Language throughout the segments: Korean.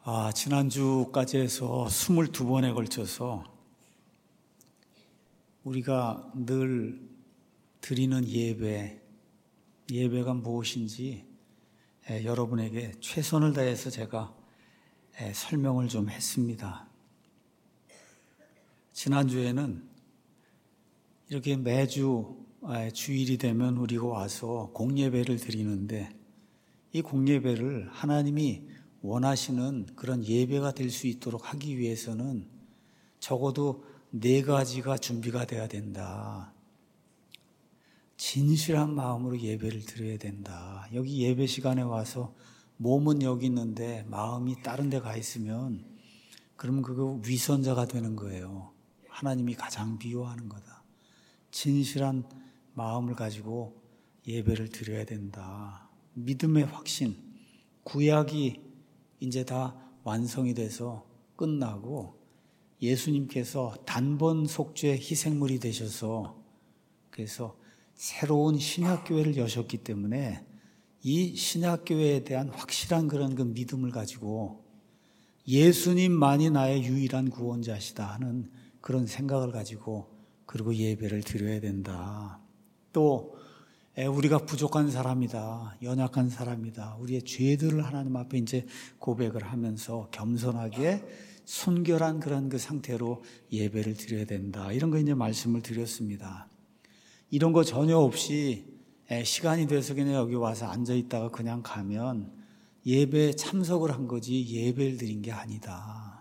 지난주까지 해서 22번에 걸쳐서 우리가 늘 드리는 예배가 무엇인지 여러분에게 최선을 다해서 제가 설명을 좀 했습니다. 지난주에는 이렇게 매주 주일이 되면 우리가 와서 공예배를 드리는데 이 공예배를 하나님이 원하시는 그런 예배가 될 수 있도록 하기 위해서는 적어도 4가지가 준비가 돼야 된다. 진실한 마음으로 예배를 드려야 된다. 여기 예배 시간에 와서 몸은 여기 있는데 마음이 다른 데 가 있으면 그러면 그거 위선자가 되는 거예요. 하나님이 가장 미워하는 거다. 진실한 마음을 가지고 예배를 드려야 된다. 믿음의 확신, 구약이 이제 다 완성이 돼서 끝나고 예수님께서 단번 속죄 희생물이 되셔서 그래서 새로운 신약교회를 여셨기 때문에 이 신약교회에 대한 확실한 그런 그 믿음을 가지고 예수님만이 나의 유일한 구원자시다 하는 그런 생각을 가지고 그리고 예배를 드려야 된다. 또 우리가 부족한 사람이다. 연약한 사람이다. 우리의 죄들을 하나님 앞에 이제 고백을 하면서 겸손하게 순결한 그런 그 상태로 예배를 드려야 된다. 이런 거 이제 말씀을 드렸습니다. 이런 거 전혀 없이 시간이 돼서 그냥 여기 와서 앉아 있다가 그냥 가면 예배에 참석을 한 거지 예배를 드린 게 아니다.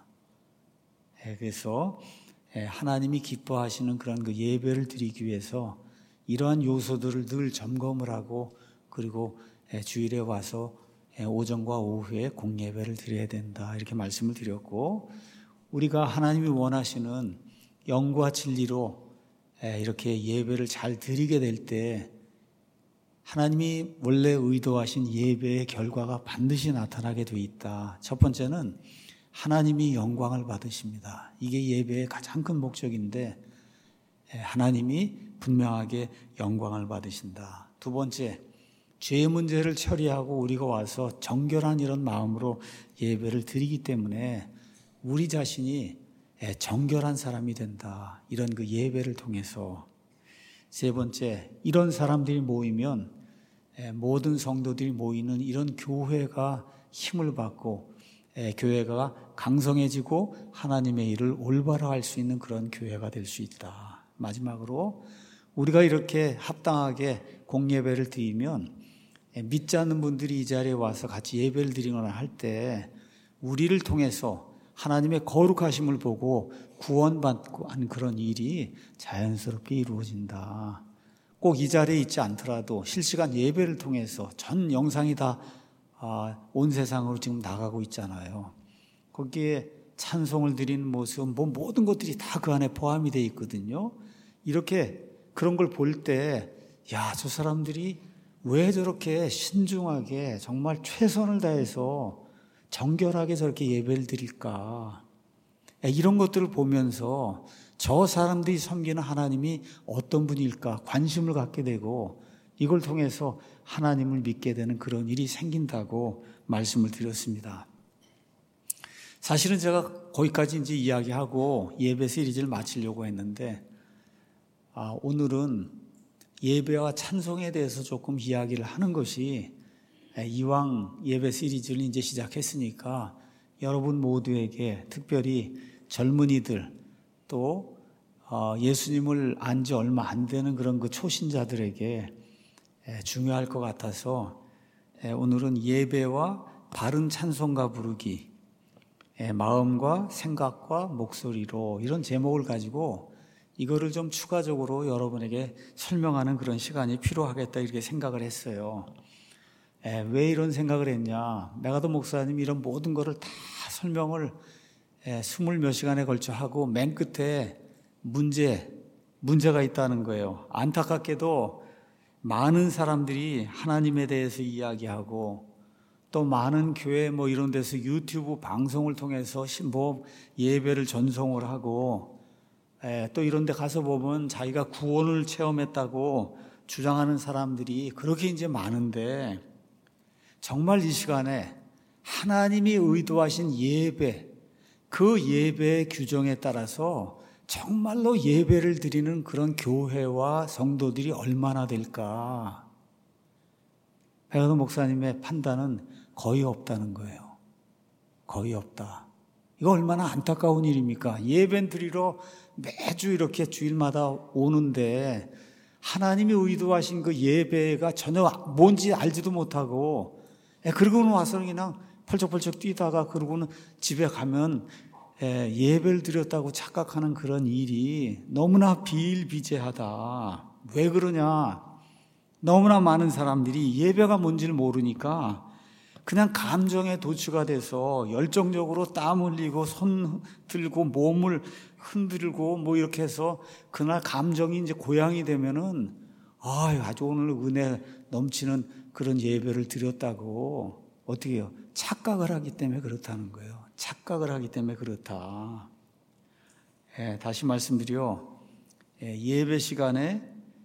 그래서 하나님이 기뻐하시는 그런 그 예배를 드리기 위해서 이러한 요소들을 늘 점검을 하고 그리고 주일에 와서 오전과 오후에 공예배를 드려야 된다. 이렇게 말씀을 드렸고 우리가 하나님이 원하시는 영과 진리로 이렇게 예배를 잘 드리게 될 때 하나님이 원래 의도하신 예배의 결과가 반드시 나타나게 돼 있다. 첫 번째는 하나님이 영광을 받으십니다. 이게 예배의 가장 큰 목적인데 하나님이 분명하게 영광을 받으신다. 두 번째, 죄의 문제를 처리하고 우리가 와서 정결한 이런 마음으로 예배를 드리기 때문에 우리 자신이 정결한 사람이 된다. 이런 그 예배를 통해서. 세 번째, 이런 사람들이 모이면 모든 성도들이 모이는 이런 교회가 힘을 받고 교회가 강성해지고 하나님의 일을 올바로 할 수 있는 그런 교회가 될 수 있다. 마지막으로 우리가 이렇게 합당하게 공예배를 드리면 믿지 않는 분들이 이 자리에 와서 같이 예배를 드리거나 할 때 우리를 통해서 하나님의 거룩하심을 보고 구원받고 하는 그런 일이 자연스럽게 이루어진다. 꼭 이 자리에 있지 않더라도 실시간 예배를 통해서 전 영상이 다 온 세상으로 지금 나가고 있잖아요. 거기에 찬송을 드리는 모습, 모든 것들이 다 그 안에 포함이 되어 있거든요. 이렇게 그런 걸 볼 때, 저 사람들이 왜 저렇게 신중하게 정말 최선을 다해서 정결하게 저렇게 예배를 드릴까? 이런 것들을 보면서 저 사람들이 섬기는 하나님이 어떤 분일까? 관심을 갖게 되고 이걸 통해서 하나님을 믿게 되는 그런 일이 생긴다고 말씀을 드렸습니다. 사실은 제가 거기까지 이제 이야기하고 예배 시리즈를 마치려고 했는데 오늘은 예배와 찬송에 대해서 조금 이야기를 하는 것이 이왕 예배 시리즈를 이제 시작했으니까 여러분 모두에게 특별히 젊은이들 또 예수님을 안 지 얼마 안 되는 그런 그 초신자들에게 중요할 것 같아서 오늘은 예배와 바른 찬송가 부르기 마음과 생각과 목소리로 이런 제목을 가지고 이거를 좀 추가적으로 여러분에게 설명하는 그런 시간이 필요하겠다 이렇게 생각을 했어요. 왜 이런 생각을 했냐? 메가더 목사님이 이런 모든 거를 다 설명을 20몇 시간에 걸쳐 하고 맨 끝에 문제가 있다는 거예요. 안타깝게도 많은 사람들이 하나님에 대해서 이야기하고 또 많은 교회 이런 데서 유튜브 방송을 통해서 예배를 전송을 하고 또 이런 데 가서 보면 자기가 구원을 체험했다고 주장하는 사람들이 그렇게 이제 많은데 정말 이 시간에 하나님이 의도하신 예배, 그 예배의 규정에 따라서 정말로 예배를 드리는 그런 교회와 성도들이 얼마나 될까? 백아도 목사님의 판단은 거의 없다는 거예요. 거의 없다. 이거 얼마나 안타까운 일입니까? 예배 드리러 매주 이렇게 주일마다 오는데 하나님이 의도하신 그 예배가 전혀 뭔지 알지도 못하고, 그러고는 와서 그냥 펄쩍펄쩍 뛰다가 그러고는 집에 가면 예배를 드렸다고 착각하는 그런 일이 너무나 비일비재하다. 왜 그러냐? 너무나 많은 사람들이 예배가 뭔지를 모르니까 그냥 감정에 도취가 돼서 열정적으로 땀 흘리고 손 들고 몸을 흔들고 뭐 이렇게 해서 그날 감정이 이제 고양이 되면은 아주 오늘 은혜 넘치는 그런 예배를 드렸다고 어떻게 해요? 착각을 하기 때문에 그렇다는 거예요. 착각을 하기 때문에 그렇다. 다시 말씀드려, 예배 시간에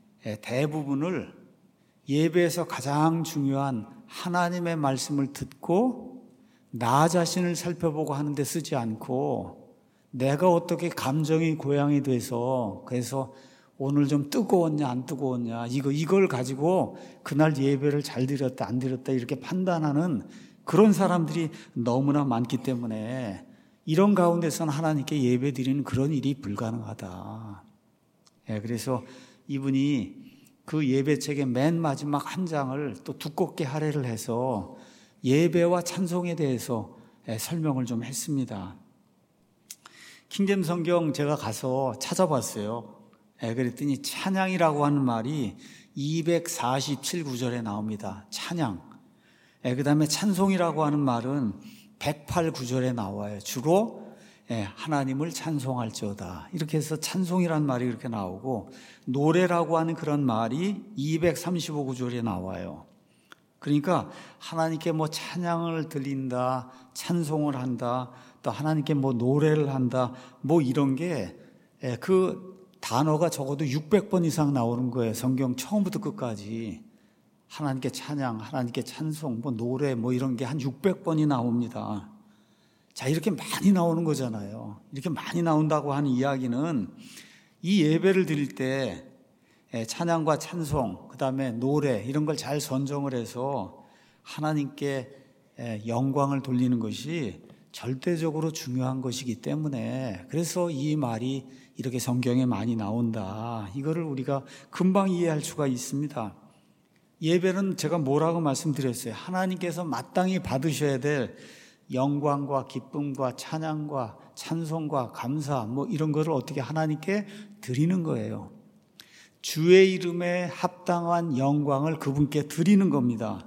대부분을 예배에서 가장 중요한 하나님의 말씀을 듣고 나 자신을 살펴보고 하는데 쓰지 않고 내가 어떻게 감정이 고양이 돼서 그래서 오늘 좀 뜨거웠냐 안 뜨거웠냐 이걸 가지고 그날 예배를 잘 드렸다 안 드렸다 이렇게 판단하는 그런 사람들이 너무나 많기 때문에 이런 가운데서는 하나님께 예배 드리는 그런 일이 불가능하다. 그래서 이분이 그 예배책의 맨 마지막 한 장을 또 두껍게 할애를 해서 예배와 찬송에 대해서 설명을 좀 했습니다. 킹제임 성경 제가 가서 찾아봤어요. 그랬더니 찬양이라고 하는 말이 247구절에 나옵니다. 찬양. 그 다음에 찬송이라고 하는 말은 108구절에 나와요. 주로 하나님을 찬송할지어다. 이렇게 해서 찬송이라는 말이 이렇게 나오고 노래라고 하는 그런 말이 235구절에 나와요. 그러니까 하나님께 뭐 찬양을 드린다, 찬송을 한다, 또 하나님께 뭐 노래를 한다, 뭐 이런 게 그 단어가 적어도 600번 이상 나오는 거예요. 성경 처음부터 끝까지. 하나님께 찬양, 하나님께 찬송, 뭐 노래 뭐 이런 게 한 600번이 나옵니다. 자, 이렇게 많이 나오는 거잖아요. 이렇게 많이 나온다고 하는 이야기는 이 예배를 드릴 때 찬양과 찬송, 그 다음에 노래 이런 걸 잘 선정을 해서 하나님께 영광을 돌리는 것이 절대적으로 중요한 것이기 때문에 그래서 이 말이 이렇게 성경에 많이 나온다. 이거를 우리가 금방 이해할 수가 있습니다. 예배는 제가 뭐라고 말씀드렸어요? 하나님께서 마땅히 받으셔야 될 영광과 기쁨과 찬양과 찬송과 감사 뭐 이런 거를 어떻게 하나님께 드리는 거예요. 주의 이름에 합당한 영광을 그분께 드리는 겁니다.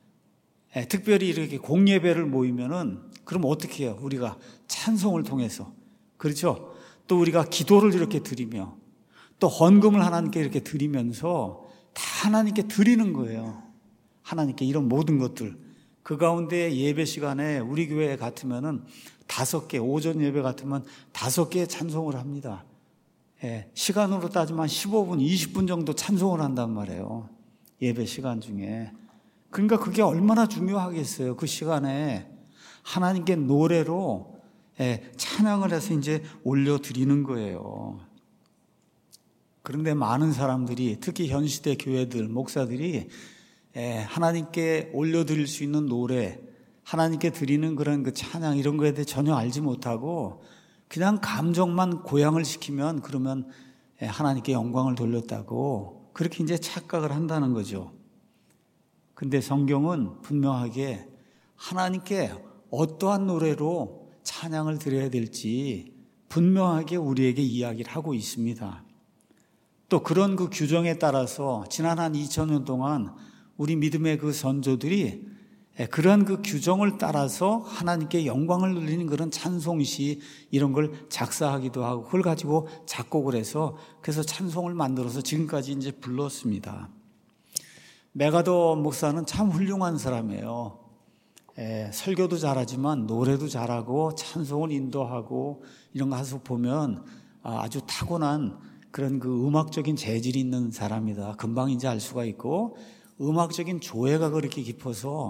특별히 이렇게 공예배를 모이면은 그럼 어떻게 해요? 우리가 찬송을 통해서 그렇죠? 또 우리가 기도를 이렇게 드리며 또 헌금을 하나님께 이렇게 드리면서 다 하나님께 드리는 거예요. 하나님께 이런 모든 것들 그 가운데 예배 시간에 우리 교회 같으면은 5개, 오전 예배 같으면 5개의 찬송을 합니다. 시간으로 따지면 15분, 20분 정도 찬송을 한단 말이에요. 예배 시간 중에. 그러니까 그게 얼마나 중요하겠어요. 그 시간에 하나님께 노래로 찬양을 해서 이제 올려드리는 거예요. 그런데 많은 사람들이 특히 현시대 교회들, 목사들이 하나님께 올려드릴 수 있는 노래, 하나님께 드리는 그런 그 찬양 이런 거에 대해 전혀 알지 못하고 그냥 감정만 고양을 시키면 그러면 하나님께 영광을 돌렸다고 그렇게 이제 착각을 한다는 거죠. 근데 성경은 분명하게 하나님께 어떠한 노래로 찬양을 드려야 될지 분명하게 우리에게 이야기를 하고 있습니다. 또 그런 그 규정에 따라서 지난 한 2000년 동안 우리 믿음의 그 선조들이 그런 그 규정을 따라서 하나님께 영광을 돌리는 그런 찬송시 이런 걸 작사하기도 하고 그걸 가지고 작곡을 해서 그래서 찬송을 만들어서 지금까지 이제 불렀습니다. 메가더 목사는 참 훌륭한 사람이에요. 설교도 잘하지만 노래도 잘하고 찬송을 인도하고 이런 거 해서 보면 아주 타고난 그런 그 음악적인 재질이 있는 사람이다. 금방 이제 알 수가 있고 음악적인 조예가 그렇게 깊어서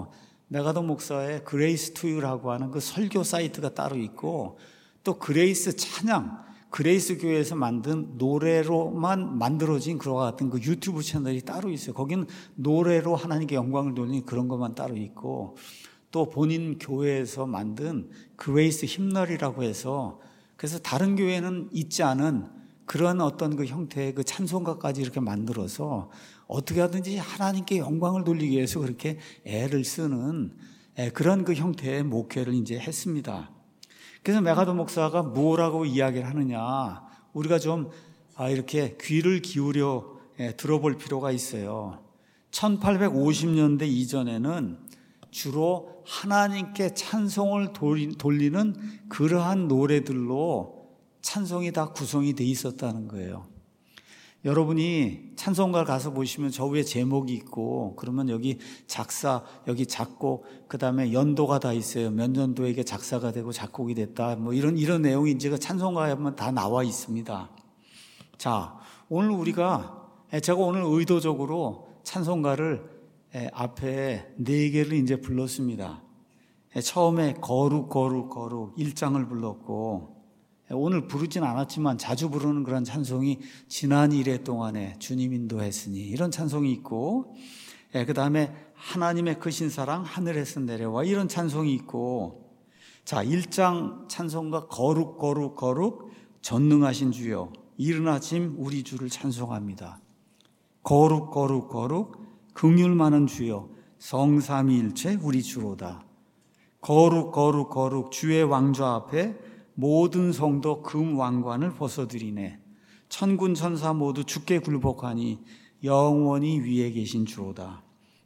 메가더 목사의 그레이스 투유라고 하는 그 설교 사이트가 따로 있고, 또 그레이스 찬양, 그레이스 교회에서 만든 노래로만 만들어진 그와 같은 그 유튜브 채널이 따로 있어요. 거기는 노래로 하나님께 영광을 돌리는 그런 것만 따로 있고, 또 본인 교회에서 만든 그레이스 힘널이라고 해서, 그래서 다른 교회는 있지 않은 그런 어떤 그 형태의 그 찬송가까지 이렇게 만들어서 어떻게 하든지 하나님께 영광을 돌리기 위해서 그렇게 애를 쓰는 그런 그 형태의 목회를 이제 했습니다. 그래서 메가더 목사가 뭐라고 이야기를 하느냐, 우리가 좀 이렇게 귀를 기울여 들어볼 필요가 있어요. 1850년대 이전에는 주로 하나님께 찬송을 돌리는 그러한 노래들로 찬송이 다 구성이 돼 있었다는 거예요. 여러분이 찬송가를 가서 보시면 저 위에 제목이 있고, 그러면 여기 작사, 여기 작곡, 그 다음에 연도가 다 있어요. 몇 년도에게 작사가 되고 작곡이 됐다, 뭐 이런 내용이 이제 찬송가에 보면 다 나와 있습니다. 자, 오늘 제가 오늘 의도적으로 찬송가를 앞에 4개를 이제 불렀습니다. 처음에 거룩 1장을 불렀고, 오늘 부르진 않았지만 자주 부르는 그런 찬송이 지난 이래 동안에 주님 인도했으니, 이런 찬송이 있고, 그 다음에 하나님의 크신 사랑 하늘에서 내려와, 이런 찬송이 있고, 자, 1장 찬송가 거룩 전능하신 주여 이른 아침 우리 주를 찬송합니다. 거룩 긍휼 많은 주여 성삼위일체 우리 주로다. 거룩 주의 왕좌 앞에 모든 성도 금 왕관을 벗어드리네. 천군 천사 모두 주께 굴복하니 영원히 위에 계신 주로다.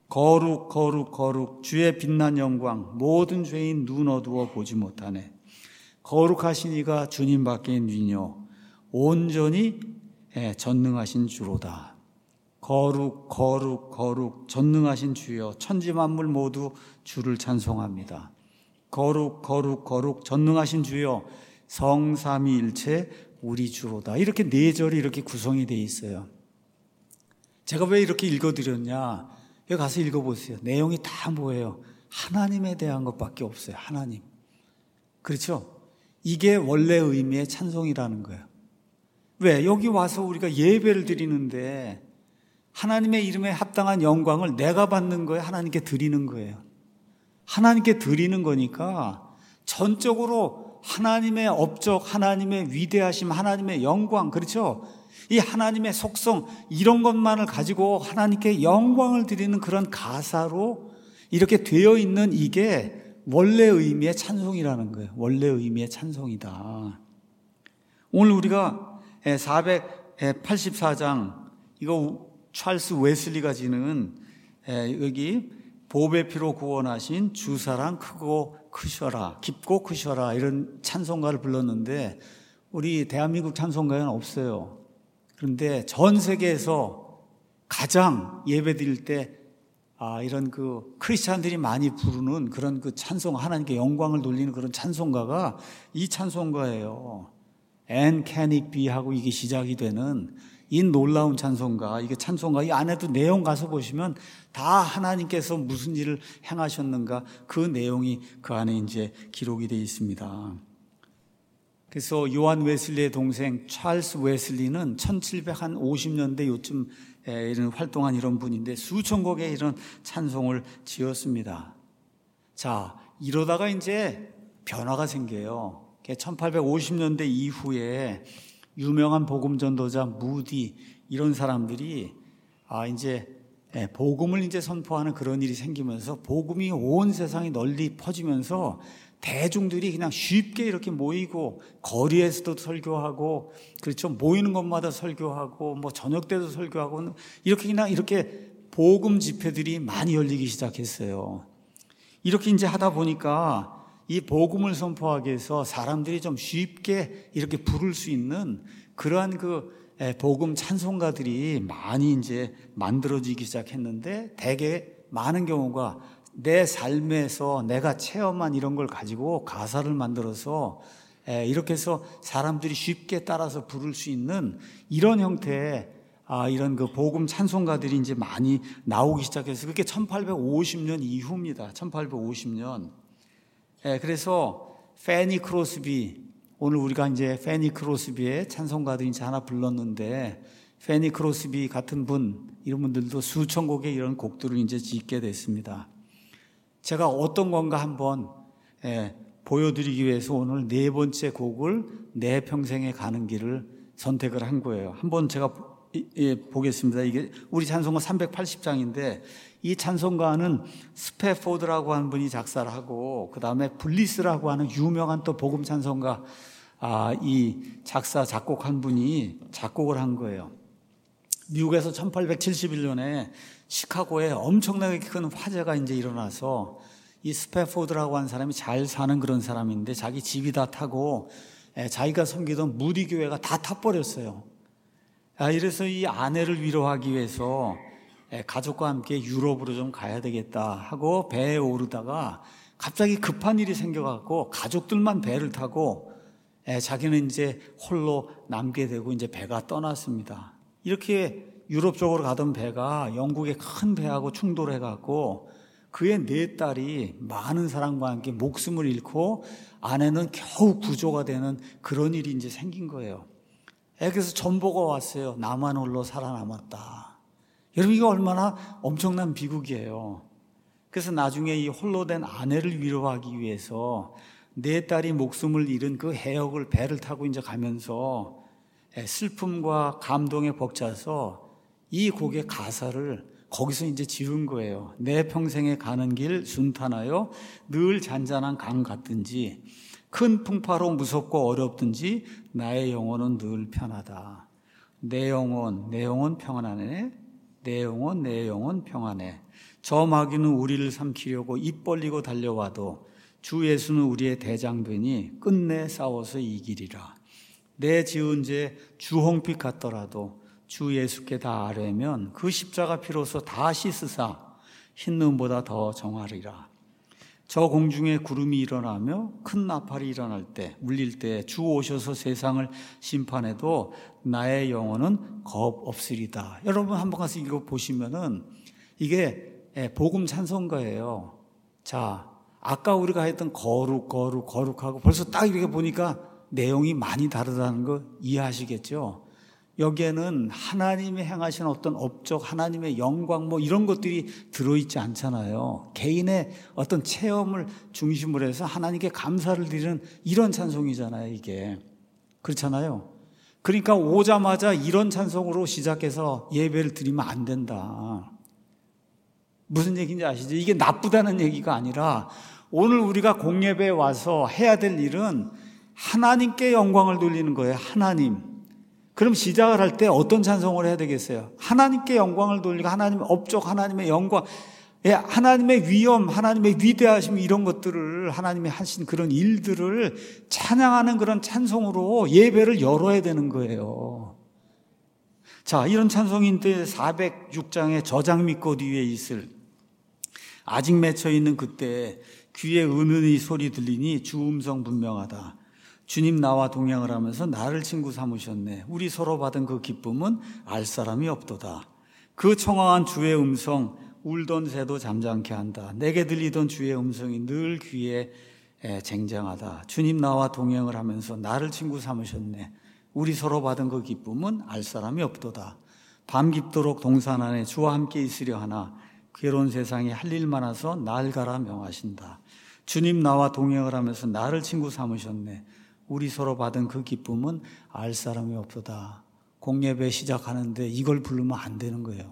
거룩 주의 빛난 영광 모든 죄인 눈 어두워 보지 못하네. 거룩하신 이가 주님밖에 있느뇨 온전히 전능하신 주로다. 거룩 전능하신 주여 천지 만물 모두 주를 찬송합니다. 거룩 전능하신 주여 성삼위일체 우리 주로다. 이렇게 4절이 이렇게 구성이 되어 있어요. 제가 왜 이렇게 읽어드렸냐, 여기 가서 읽어보세요. 내용이 다 뭐예요? 하나님에 대한 것밖에 없어요. 하나님. 그렇죠? 이게 원래 의미의 찬송이라는 거예요. 왜? 여기 와서 우리가 예배를 드리는데 하나님의 이름에 합당한 영광을 내가 받는 거예요? 하나님께 드리는 거예요? 하나님께 드리는 거니까 전적으로 하나님의 업적, 하나님의 위대하심, 하나님의 영광, 그렇죠? 이 하나님의 속성, 이런 것만을 가지고 하나님께 영광을 드리는 그런 가사로 이렇게 되어 있는 이게 원래 의미의 찬송이라는 거예요. 원래 의미의 찬송이다. 오늘 우리가 484장, 이거 찰스 웨슬리가 지는 여기 보배 피로 구원하신 주사랑 크고 크셔라, 깊고 크셔라, 이런 찬송가를 불렀는데 우리 대한민국 찬송가에는 없어요. 그런데 전 세계에서 가장 예배 드릴 때 이런 그 크리스찬들이 많이 부르는 그런 그 찬송, 하나님께 영광을 돌리는 그런 찬송가가 이 찬송가예요. And can it be 하고 이게 시작이 되는 이 놀라운 찬송가, 이게 찬송가, 이 안에도 내용 가서 보시면 다 하나님께서 무슨 일을 행하셨는가, 그 내용이 그 안에 이제 기록이 되어 있습니다. 그래서 요한 웨슬리의 동생 찰스 웨슬리는 1750년대 요쯤 이런 활동한 이런 분인데 수천 곡의 이런 찬송을 지었습니다. 자, 이러다가 이제 변화가 생겨요. 1850년대 이후에 유명한 복음 전도자 무디, 이런 사람들이 이제 복음을 이제 선포하는 그런 일이 생기면서 복음이 온 세상에 널리 퍼지면서 대중들이 그냥 쉽게 이렇게 모이고 거리에서도 설교하고, 그렇죠, 모이는 곳마다 설교하고 뭐 저녁 때도 설교하고 이렇게 그냥 이렇게 복음 집회들이 많이 열리기 시작했어요. 이렇게 이제 하다 보니까 이 복음을 선포하기 위해서 사람들이 좀 쉽게 이렇게 부를 수 있는 그러한 그 복음 찬송가들이 많이 이제 만들어지기 시작했는데, 대개 많은 경우가 내 삶에서 내가 체험한 이런 걸 가지고 가사를 만들어서 이렇게 해서 사람들이 쉽게 따라서 부를 수 있는 이런 형태의 이런 그 복음 찬송가들이 이제 많이 나오기 시작해서 그게 1850년 이후입니다. 1850년. 그래서 페니 크로스비, 오늘 우리가 이제 페니 크로스비의 찬송가들이 이제 하나 불렀는데, 페니 크로스비 같은 분, 이런 분들도 수천 곡의 이런 곡들을 이제 짓게 됐습니다. 제가 어떤 건가 한번 보여드리기 위해서 오늘 네 번째 곡을 내 평생에 가는 길을 선택을 한 거예요. 한번 제가 보겠습니다. 이게 우리 찬송가 380장인데 이 찬송가는 스패포드라고 하는 분이 작사를 하고 그 다음에 블리스라고 하는 유명한 또 복음 찬송가 이 작사 작곡한 분이 작곡을 한 거예요. 미국에서 1871년에 시카고에 엄청나게 큰 화재가 이제 일어나서 이 스패포드라고 하는 사람이 잘 사는 그런 사람인데 자기 집이 다 타고 자기가 섬기던 무디 교회가 다 타버렸어요. 이래서 이 아내를 위로하기 위해서 가족과 함께 유럽으로 좀 가야 되겠다 하고 배에 오르다가 갑자기 급한 일이 생겨갖고 가족들만 배를 타고 자기는 이제 홀로 남게 되고 이제 배가 떠났습니다. 이렇게 유럽 쪽으로 가던 배가 영국의 큰 배하고 충돌해갖고 그의 네 딸이 많은 사람과 함께 목숨을 잃고 아내는 겨우 구조가 되는 그런 일이 이제 생긴 거예요. 그래서 전보가 왔어요. 나만 홀로 살아남았다. 여러분 이거 얼마나 엄청난 비극이에요. 그래서 나중에 이 홀로 된 아내를 위로하기 위해서 네 딸이 목숨을 잃은 그 해역을 배를 타고 이제 가면서 슬픔과 감동에 벅차서 이 곡의 가사를 거기서 이제 지은 거예요. 내 평생에 가는 길 순탄하여 늘 잔잔한 강 같든지 큰 풍파로 무섭고 어렵든지 나의 영혼은 늘 편하다. 내 영혼 평안하네. 내 영혼 평안해. 저 마귀는 우리를 삼키려고 입 벌리고 달려와도 주 예수는 우리의 대장되니 끝내 싸워서 이기리라. 내 지은 죄 주홍빛 같더라도 주 예수께 다 아뢰면 그 십자가 피로서 다 씻으사 흰 눈보다 더 정하리라. 저 공중에 구름이 일어나며 큰 나팔이 일어날 때 울릴 때 주 오셔서 세상을 심판해도 나의 영혼은 겁 없으리다. 여러분 한번 가서 읽어보시면은 이게 복음 찬송가예요. 자, 아까 우리가 했던 거룩하고 벌써 딱 이렇게 보니까 내용이 많이 다르다는 거 이해하시겠죠? 여기에는 하나님이 행하신 어떤 업적, 하나님의 영광 뭐 이런 것들이 들어있지 않잖아요. 개인의 어떤 체험을 중심으로 해서 하나님께 감사를 드리는 이런 찬송이잖아요, 이게. 그렇잖아요. 그러니까 오자마자 이런 찬송으로 시작해서 예배를 드리면 안 된다. 무슨 얘기인지 아시죠? 이게 나쁘다는 얘기가 아니라 오늘 우리가 공예배에 와서 해야 될 일은 하나님께 영광을 돌리는 거예요. 하나님. 그럼 시작을 할 때 어떤 찬송을 해야 되겠어요? 하나님께 영광을 돌리고 하나님의 업적, 하나님의 영광, 하나님의 위엄, 하나님의 위대하심 이런 것들을 하나님이 하신 그런 일들을 찬양하는 그런 찬송으로 예배를 열어야 되는 거예요. 자, 이런 찬송인데 406장의 저장 밑꽃 위에 있을 아직 맺혀 있는 그때 귀에 은은히 소리 들리니 주 음성 분명하다. 주님 나와 동행을 하면서 나를 친구 삼으셨네. 우리 서로 받은 그 기쁨은 알 사람이 없도다. 그 청아한 주의 음성 울던 새도 잠잠케 한다. 내게 들리던 주의 음성이 늘 귀에 쟁쟁하다. 주님 나와 동행을 하면서 나를 친구 삼으셨네. 우리 서로 받은 그 기쁨은 알 사람이 없도다. 밤 깊도록 동산 안에 주와 함께 있으려 하나 괴로운 세상에 할 일 많아서 날 가라 명하신다. 주님 나와 동행을 하면서 나를 친구 삼으셨네. 우리 서로 받은 그 기쁨은 알 사람이 없도다. 공예배 시작하는데 이걸 부르면 안 되는 거예요.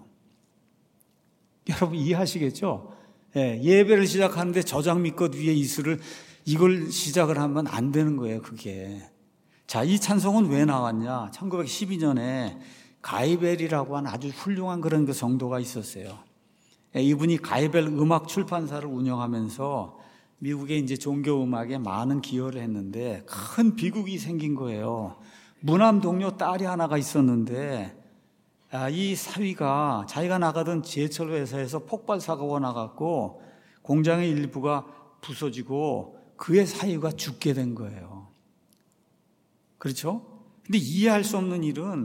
여러분 이해하시겠죠? 예배를 시작하는데 저장 밑꽃 위에 이슬을 이걸 시작을 하면 안 되는 거예요, 그게. 자, 이 찬송은 왜 나왔냐? 1912년에 가이벨이라고 하는 아주 훌륭한 그런 그 성도가 있었어요. 이분이 가이벨 음악 출판사를 운영하면서 미국의 이제 종교 음악에 많은 기여를 했는데 큰 비극이 생긴 거예요. 무남 동료 딸이 하나가 있었는데 이 사위가 자기가 나가던 제철 회사에서 폭발 사고가 나갔고 공장의 일부가 부서지고 그의 사위가 죽게 된 거예요. 그렇죠? 근데 이해할 수 없는 일은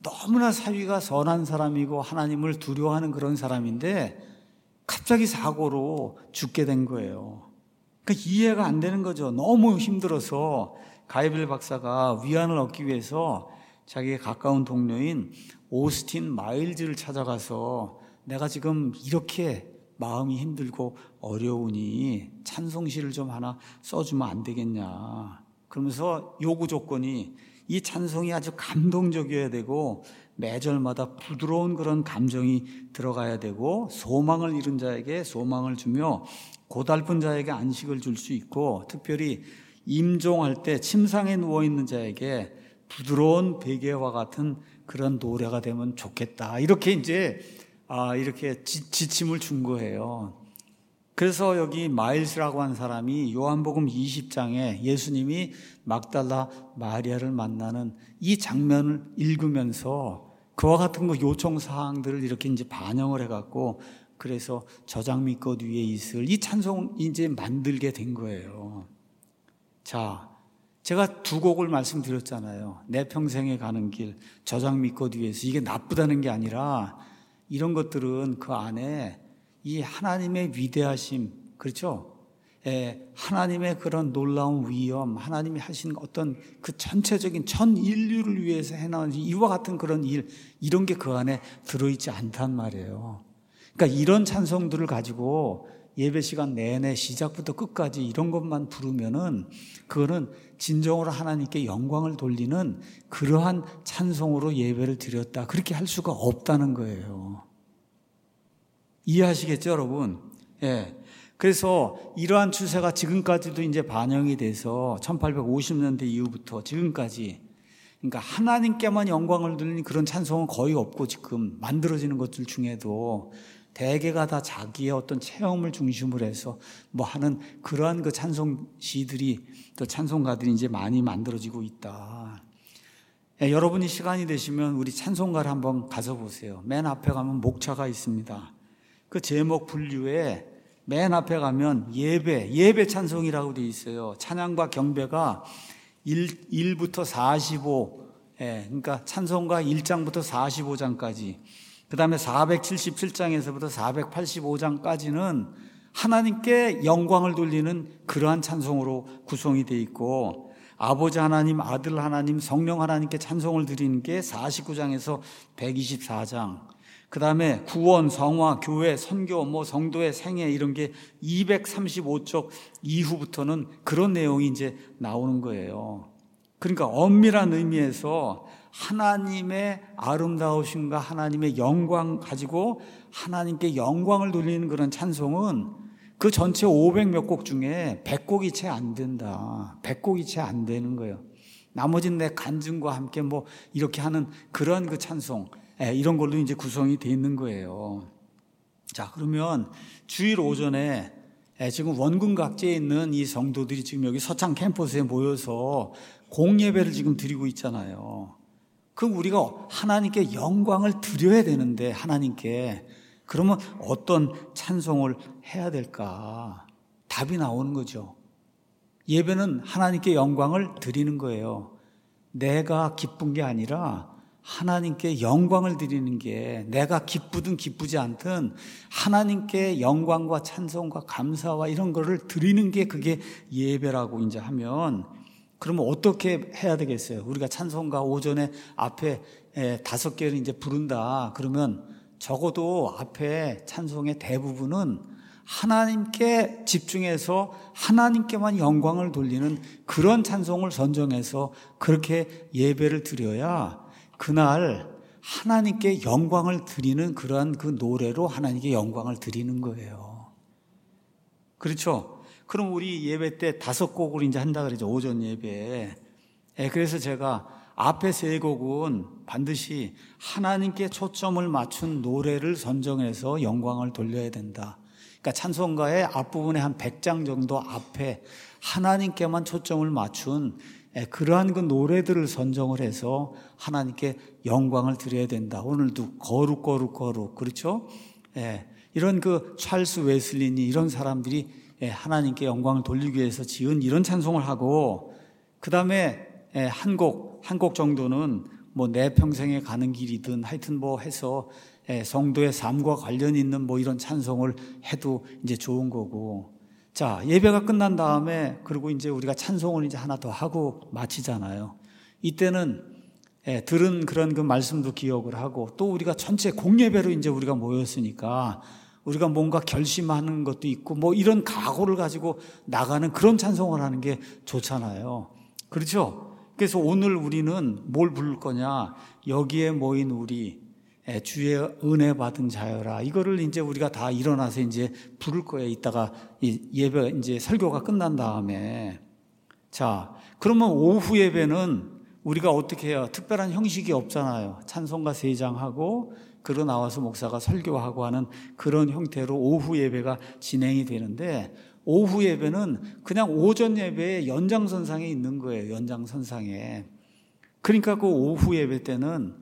너무나 사위가 선한 사람이고 하나님을 두려워하는 그런 사람인데 갑자기 사고로 죽게 된 거예요. 그러니까 이해가 안 되는 거죠. 너무 힘들어서 가이벨 박사가 위안을 얻기 위해서 자기의 가까운 동료인 오스틴 마일즈를 찾아가서 내가 지금 이렇게 마음이 힘들고 어려우니 찬송시를 좀 하나 써주면 안 되겠냐. 그러면서 요구 조건이 이 찬송이 아주 감동적이어야 되고 매절마다 부드러운 그런 감정이 들어가야 되고 소망을 잃은 자에게 소망을 주며 고달픈 자에게 안식을 줄 수 있고 특별히 임종할 때 침상에 누워있는 자에게 부드러운 베개와 같은 그런 노래가 되면 좋겠다. 이렇게 이제 이렇게 지침을 준 거예요. 그래서 여기 마일스라고 한 사람이 요한복음 20장에 예수님이 막달라 마리아를 만나는 이 장면을 읽으면서 그와 같은 거 요청 사항들을 이렇게 이제 반영을 해갖고 그래서 저장 밑것 위에 있을 이 찬송 이제 만들게 된 거예요. 자, 제가 두 곡을 말씀드렸잖아요. 내 평생에 가는 길, 저장 밑것 위에서. 이게 나쁘다는 게 아니라 이런 것들은 그 안에 이 하나님의 위대하심, 그렇죠? 하나님의 그런 놀라운 위엄, 하나님이 하신 어떤 그 전체적인 전 인류를 위해서 해나온 이와 같은 그런 일, 이런 게 그 안에 들어있지 않단 말이에요. 그러니까 이런 찬송들을 가지고 예배 시간 내내 시작부터 끝까지 이런 것만 부르면은 그거는 진정으로 하나님께 영광을 돌리는 그러한 찬송으로 예배를 드렸다. 그렇게 할 수가 없다는 거예요. 이해하시겠죠, 여러분? 예. 그래서 이러한 추세가 지금까지도 이제 반영이 돼서 1850년대 이후부터 지금까지 그러니까 하나님께만 영광을 돌리는 그런 찬송은 거의 없고 지금 만들어지는 것들 중에도 대개가 다 자기의 어떤 체험을 중심으로 해서 뭐 하는 그러한 그 찬송시들이 또 찬송가들이 이제 많이 만들어지고 있다. 예, 여러분이 시간이 되시면 우리 찬송가를 한번 가서 보세요. 맨 앞에 가면 목차가 있습니다. 그 제목 분류에 맨 앞에 가면 예배 찬송이라고 되어 있어요. 찬양과 경배가 1부터 45, 그러니까 찬송가 1장부터 45장까지, 그 다음에 477장에서부터 485장까지는 하나님께 영광을 돌리는 그러한 찬송으로 구성이 되어 있고, 아버지 하나님, 아들 하나님, 성령 하나님께 찬송을 드리는 게 49장에서 124장, 그 다음에 구원, 성화, 교회, 선교, 성도의 생애 이런 게 235쪽 이후부터는 그런 내용이 이제 나오는 거예요. 그러니까 엄밀한 의미에서 하나님의 아름다우심과 하나님의 영광 가지고 하나님께 영광을 돌리는 그런 찬송은 그 전체 500몇 곡 중에 100곡이 채 안 된다. 100곡이 채 안 되는 거예요. 나머지는 내 간증과 함께 이렇게 하는 그런 그 찬송, 이런 걸로 이제 구성이 되어 있는 거예요. 자, 그러면 주일 오전에 지금 원군 각지에 있는 이 성도들이 지금 여기 서창 캠퍼스에 모여서 공예배를 지금 드리고 있잖아요. 그럼 우리가 하나님께 영광을 드려야 되는데 하나님께 그러면 어떤 찬송을 해야 될까? 답이 나오는 거죠. 예배는 하나님께 영광을 드리는 거예요. 내가 기쁜 게 아니라 하나님께 영광을 드리는 게 내가 기쁘든 기쁘지 않든 하나님께 영광과 찬송과 감사와 이런 거를 드리는 게 그게 예배라고 이제 하면 그러면 어떻게 해야 되겠어요? 우리가 찬송가 오전에 앞에 5개를 이제 부른다. 그러면 적어도 앞에 찬송의 대부분은 하나님께 집중해서 하나님께만 영광을 돌리는 그런 찬송을 선정해서 그렇게 예배를 드려야 그날 하나님께 영광을 드리는 그러한 그 노래로 하나님께 영광을 드리는 거예요. 그렇죠? 그럼 우리 예배 때 5곡을 이제 한다 그러죠. 오전 예배에. 그래서 제가 앞에 3곡은 반드시 하나님께 초점을 맞춘 노래를 선정해서 영광을 돌려야 된다. 그러니까 찬송가의 앞부분에 한 100장 정도 앞에 하나님께만 초점을 맞춘 그러한 그 노래들을 선정을 해서 하나님께 영광을 드려야 된다. 오늘도 거룩, 그렇죠? 이런 그 찰스 웨슬리니 이런 사람들이 하나님께 영광을 돌리기 위해서 지은 이런 찬송을 하고, 그 다음에 한 곡 정도는 뭐 내 평생에 가는 길이든 하여튼 뭐 해서 성도의 삶과 관련 있는 뭐 이런 찬송을 해도 이제 좋은 거고. 자, 예배가 끝난 다음에 그리고 이제 우리가 찬송을 이제 하나 더 하고 마치잖아요. 이때는 들은 그런 그 말씀도 기억을 하고 또 우리가 전체 공예배로 이제 우리가 모였으니까 우리가 뭔가 결심하는 것도 있고 뭐 이런 각오를 가지고 나가는 그런 찬송을 하는 게 좋잖아요. 그렇죠? 그래서 오늘 우리는 뭘 부를 거냐? 여기에 모인 우리 주의 은혜 받은 자여라. 이거를 이제 우리가 다 일어나서 이제 부를 거예요. 이따가 예배 이제 설교가 끝난 다음에. 자, 그러면 오후 예배는 우리가 어떻게 해요? 특별한 형식이 없잖아요. 찬송가 3장 하고 그러 나와서 목사가 설교하고 하는 그런 형태로 오후 예배가 진행이 되는데, 오후 예배는 그냥 오전 예배의 연장선상에 있는 거예요. 연장선상에. 그러니까 그 오후 예배 때는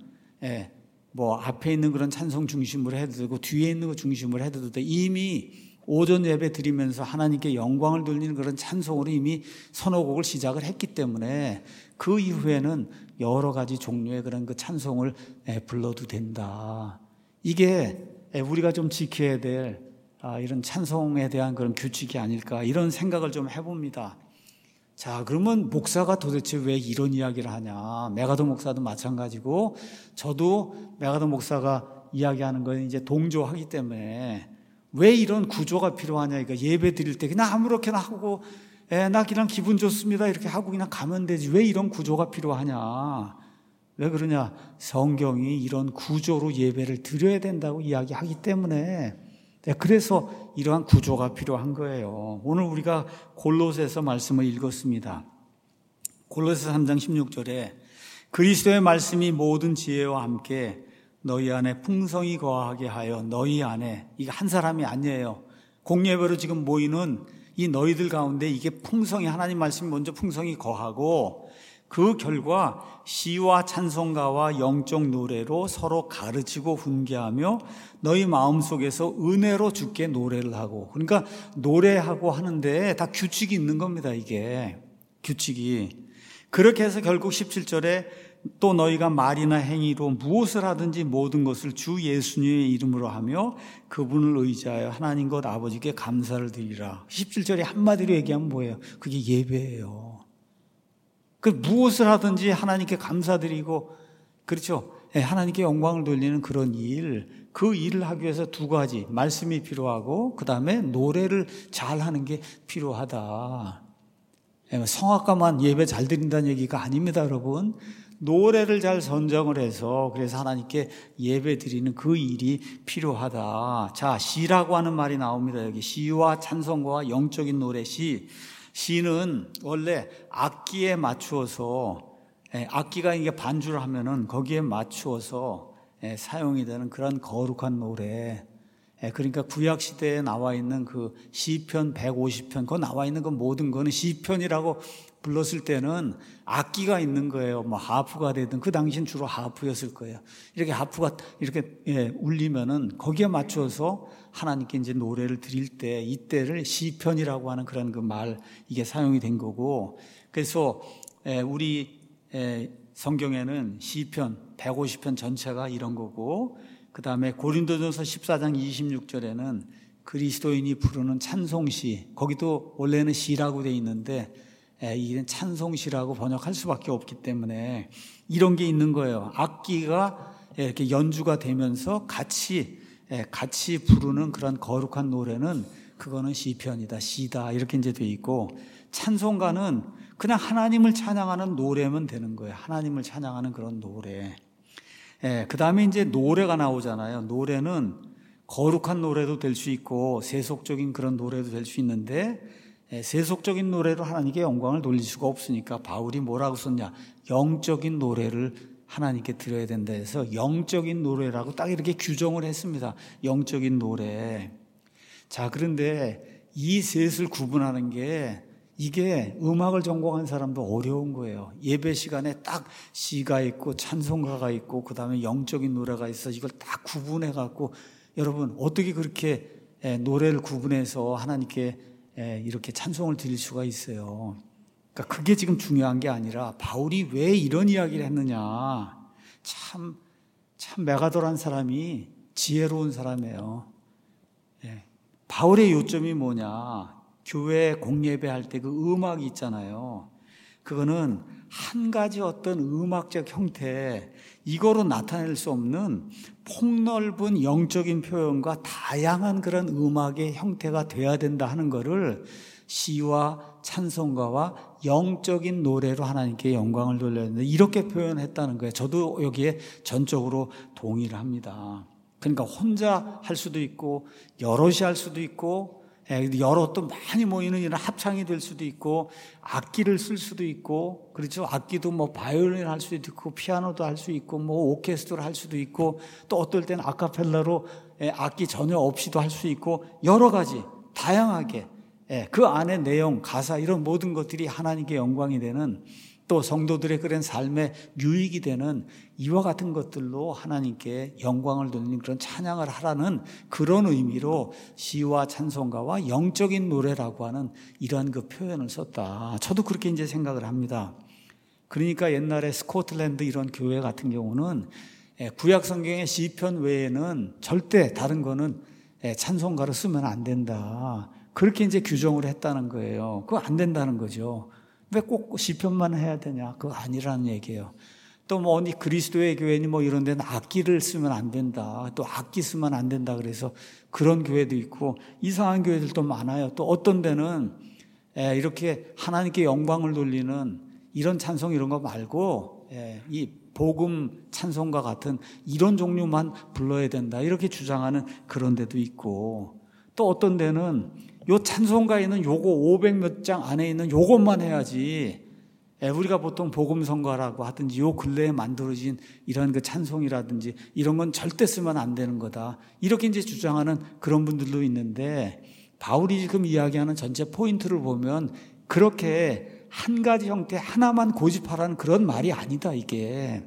뭐 앞에 있는 그런 찬송 중심으로 해도 되고 뒤에 있는 거 중심으로 해도 돼. 이미 오전 예배 드리면서 하나님께 영광을 돌리는 그런 찬송으로 이미 선호곡을 시작을 했기 때문에 그 이후에는 여러 가지 종류의 그런 그 찬송을 불러도 된다. 이게 우리가 좀 지켜야 될 이런 찬송에 대한 그런 규칙이 아닐까, 이런 생각을 좀 해봅니다. 자, 그러면 목사가 도대체 왜 이런 이야기를 하냐? 메가더 목사도 마찬가지고 저도 메가더 목사가 이야기하는 건 이제 동조하기 때문에 왜 이런 구조가 필요하냐? 그러니까 예배 드릴 때 그냥 아무렇게나 하고 나 그냥 기분 좋습니다 이렇게 하고 그냥 가면 되지. 왜 이런 구조가 필요하냐? 왜 그러냐? 성경이 이런 구조로 예배를 드려야 된다고 이야기하기 때문에, 그래서 이러한 구조가 필요한 거예요. 오늘 우리가 골로새서 말씀을 읽었습니다. 골로새서 3장 16절에 그리스도의 말씀이 모든 지혜와 함께 너희 안에 풍성히 거하게 하여 너희 안에, 이게 한 사람이 아니에요. 공예배로 지금 모이는 이 너희들 가운데 이게 풍성히, 하나님 말씀이 먼저 풍성히 거하고 그 결과 시와 찬송가와 영적 노래로 서로 가르치고 훈계하며 너희 마음속에서 은혜로 주께 노래를 하고. 그러니까 노래하고 하는데 다 규칙이 있는 겁니다. 이게 규칙이. 그렇게 해서 결국 17절에 또 너희가 말이나 행위로 무엇을 하든지 모든 것을 주 예수님의 이름으로 하며 그분을 의지하여 하나님 곧 아버지께 감사를 드리라. 17절에 한마디로 얘기하면 뭐예요? 그게 예배예요. 그 무엇을 하든지 하나님께 감사드리고, 그렇죠? 하나님께 영광을 돌리는 그런 일, 그 일을 하기 위해서 두 가지, 말씀이 필요하고 그 다음에 노래를 잘하는 게 필요하다. 성악가만 예배 잘 드린다는 얘기가 아닙니다, 여러분. 노래를 잘 선정을 해서 그래서 하나님께 예배 드리는 그 일이 필요하다. 자, 시라고 하는 말이 나옵니다. 여기 시와 찬송가와 영적인 노래. 시는 원래 악기에 맞추어서, 악기가 이게 반주를 하면은 거기에 맞추어서 사용이 되는 그런 거룩한 노래. 그러니까 구약 시대에 나와 있는 그 시편 150편, 그 나와 있는 그 모든 거는 시편이라고 불렀을 때는 악기가 있는 거예요. 뭐 하프가 되든, 그 당시엔 주로 하프였을 거예요. 이렇게 하프가 이렇게 울리면은 거기에 맞춰서 하나님께 이제 노래를 드릴 때 이때를 시편이라고 하는 그런 그 말, 이게 사용이 된 거고. 그래서 우리 성경에는 시편 150편 전체가 이런 거고, 그 다음에 고린도전서 14장 26절에는 그리스도인이 부르는 찬송시, 거기도 원래는 시라고 돼 있는데 이게 찬송시라고 번역할 수밖에 없기 때문에 이런 게 있는 거예요. 악기가 이렇게 연주가 되면서 같이 부르는 그런 거룩한 노래는 그거는 시편이다, 시다, 이렇게 이제 돼 있고, 찬송가는 그냥 하나님을 찬양하는 노래면 되는 거예요. 하나님을 찬양하는 그런 노래. 그 다음에 이제 노래가 나오잖아요. 노래는 거룩한 노래도 될 수 있고 세속적인 그런 노래도 될 수 있는데, 세속적인 노래로 하나님께 영광을 돌릴 수가 없으니까 바울이 뭐라고 썼냐? 영적인 노래를 하나님께 드려야 된다 해서 영적인 노래라고 딱 이렇게 규정을 했습니다. 영적인 노래. 자, 그런데 이 셋을 구분하는 게, 이게 음악을 전공한 사람도 어려운 거예요. 예배 시간에 딱 시가 있고 찬송가가 있고 그 다음에 영적인 노래가 있어. 이걸 딱 구분해 갖고, 여러분 어떻게 그렇게 노래를 구분해서 하나님께 이렇게 찬송을 드릴 수가 있어요? 그러니까 그게 지금 중요한 게 아니라 바울이 왜 이런 이야기를 했느냐. 참 메가더란 사람이 지혜로운 사람이에요. 예. 바울의 요점이 뭐냐? 교회 공예배할 때 그 음악이 있잖아요. 그거는 한 가지 어떤 음악적 형태, 이거로 나타낼 수 없는 폭넓은 영적인 표현과 다양한 그런 음악의 형태가 돼야 된다 하는 거를 시와 찬송가와 영적인 노래로 하나님께 영광을 돌려야 된다, 이렇게 표현했다는 거예요. 저도 여기에 전적으로 동의를 합니다. 그러니까 혼자 할 수도 있고 여럿이 할 수도 있고 여러 또 많이 모이는 이런 합창이 될 수도 있고 악기를 쓸 수도 있고, 그렇죠. 악기도 뭐 바이올린 할 수도 있고 피아노도 할 수 있고 뭐 오케스트라 할 수도 있고 또 어떨 때는 아카펠라로 악기 전혀 없이도 할 수 있고 여러 가지 다양하게 그 안에 내용, 가사 이런 모든 것들이 하나님께 영광이 되는, 또 성도들의 그런 삶에 유익이 되는 이와 같은 것들로 하나님께 영광을 돌리는 그런 찬양을 하라는 그런 의미로 시와 찬송가와 영적인 노래라고 하는 이러한 그 표현을 썼다. 저도 그렇게 이제 생각을 합니다. 그러니까 옛날에 스코틀랜드 이런 교회 같은 경우는 구약 성경의 시편 외에는 절대 다른 거는 찬송가로 쓰면 안 된다, 그렇게 이제 규정을 했다는 거예요. 그거 안 된다는 거죠. 왜 꼭 시편만 해야 되냐? 그거 아니라는 얘기예요. 또 뭐 어디 그리스도의 교회니 뭐 이런 데는 악기를 쓰면 안 된다, 또 악기 쓰면 안 된다, 그래서 그런 교회도 있고 이상한 교회들도 많아요. 또 어떤 데는 이렇게 하나님께 영광을 돌리는 이런 찬송 이런 거 말고 이 복음 찬송가 같은 이런 종류만 불러야 된다, 이렇게 주장하는 그런 데도 있고, 또 어떤 데는 요 찬송가에는 요거 500몇 장 안에 있는 요것만 해야지, 우리가 보통 복음성가라고 하든지 요 근래에 만들어진 이런 그 찬송이라든지 이런 건 절대 쓰면 안 되는 거다, 이렇게 이제 주장하는 그런 분들도 있는데, 바울이 지금 이야기하는 전체 포인트를 보면 그렇게 한 가지 형태 하나만 고집하라는 그런 말이 아니다, 이게.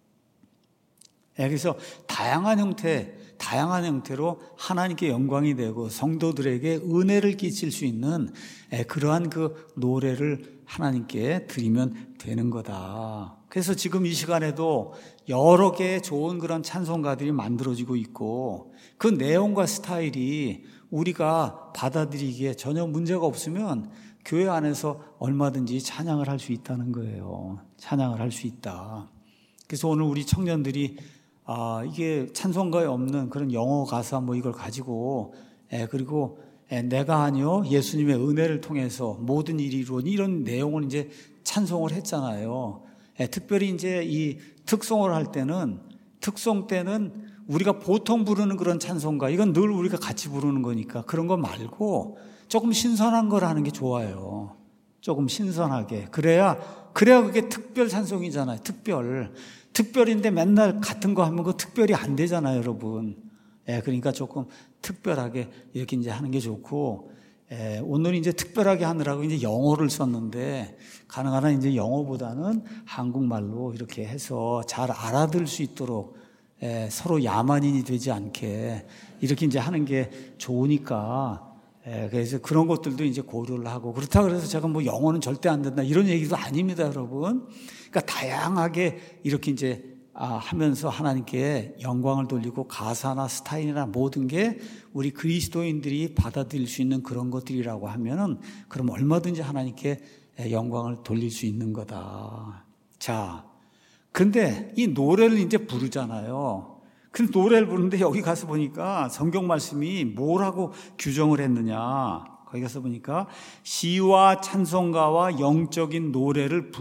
그래서 다양한 형태로 하나님께 영광이 되고 성도들에게 은혜를 끼칠 수 있는 그러한 그 노래를 하나님께 드리면 되는 거다. 그래서 지금 이 시간에도 여러 개의 좋은 그런 찬송가들이 만들어지고 있고 그 내용과 스타일이 우리가 받아들이기에 전혀 문제가 없으면 교회 안에서 얼마든지 찬양을 할 수 있다는 거예요. 찬양을 할 수 있다. 그래서 오늘 우리 청년들이 이게 찬송가에 없는 그런 영어 가사 뭐 이걸 가지고 그리고 내가 아니요 예수님의 은혜를 통해서 모든 일이 이루어니 이런 내용을 이제 찬송을 했잖아요. 특별히 이제 이 특송을 할 때는 특송 때는 우리가 보통 부르는 그런 찬송가, 이건 늘 우리가 같이 부르는 거니까 그런 거 말고 조금 신선한 걸 하는 게 좋아요. 조금 신선하게. 그래야 그게 특별 찬송이잖아요. 특별인데 맨날 같은 거 하면 그 특별히 안 되잖아요, 여러분. 그러니까 조금 특별하게 이렇게 이제 하는 게 좋고, 오늘 이제 특별하게 하느라고 이제 영어를 썼는데, 가능한 한 이제 영어보다는 한국말로 이렇게 해서 잘 알아들 수 있도록, 서로 야만인이 되지 않게 이렇게 이제 하는 게 좋으니까, 그래서 그런 것들도 이제 고려를 하고, 그렇다고 해서 제가 뭐 영어는 절대 안 된다 이런 얘기도 아닙니다, 여러분. 그러니까 다양하게 이렇게 이제 하면서 하나님께 영광을 돌리고 가사나 스타일이나 모든 게 우리 그리스도인들이 받아들일 수 있는 그런 것들이라고 하면은 그럼 얼마든지 하나님께 영광을 돌릴 수 있는 거다. 자, 근데 이 노래를 이제 부르잖아요. 근데 노래를 부르는데 여기 가서 보니까 성경 말씀이 뭐라고 규정을 했느냐. 거기 가서 보니까 시와 찬송가와 영적인 노래를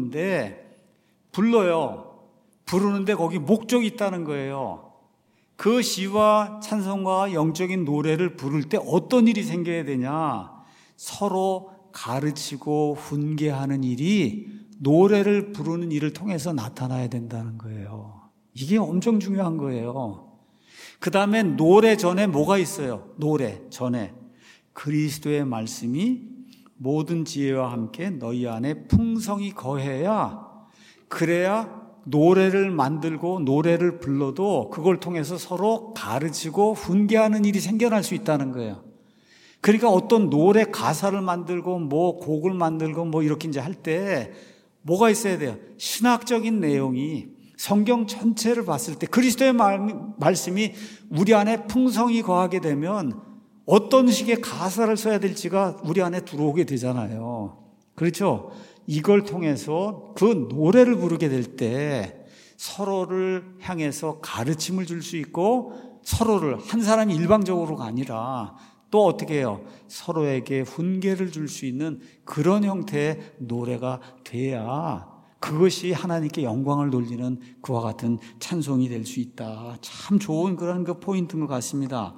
불러요. 부르는데 거기 목적이 있다는 거예요. 그 시와 찬송가와 영적인 노래를 부를 때 어떤 일이 생겨야 되냐. 서로 가르치고 훈계하는 일이 노래를 부르는 일을 통해서 나타나야 된다는 거예요. 이게 엄청 중요한 거예요. 그 다음에 노래 전에 뭐가 있어요? 노래 전에 그리스도의 말씀이 모든 지혜와 함께 너희 안에 풍성히 거해야, 그래야 노래를 만들고 노래를 불러도 그걸 통해서 서로 가르치고 훈계하는 일이 생겨날 수 있다는 거예요. 그러니까 어떤 노래 가사를 만들고 뭐 곡을 만들고 뭐 이렇게 이제 할 때 뭐가 있어야 돼요? 신학적인 내용이, 성경 전체를 봤을 때 그리스도의 말씀이 우리 안에 풍성히 거하게 되면 어떤 식의 가사를 써야 될지가 우리 안에 들어오게 되잖아요. 그렇죠? 이걸 통해서 그 노래를 부르게 될 때 서로를 향해서 가르침을 줄 수 있고, 서로를, 한 사람이 일방적으로가 아니라 또 어떻게 해요? 서로에게 훈계를 줄 수 있는 그런 형태의 노래가 돼야 그것이 하나님께 영광을 돌리는 그와 같은 찬송이 될 수 있다. 참 좋은 그런 그 포인트인 것 같습니다.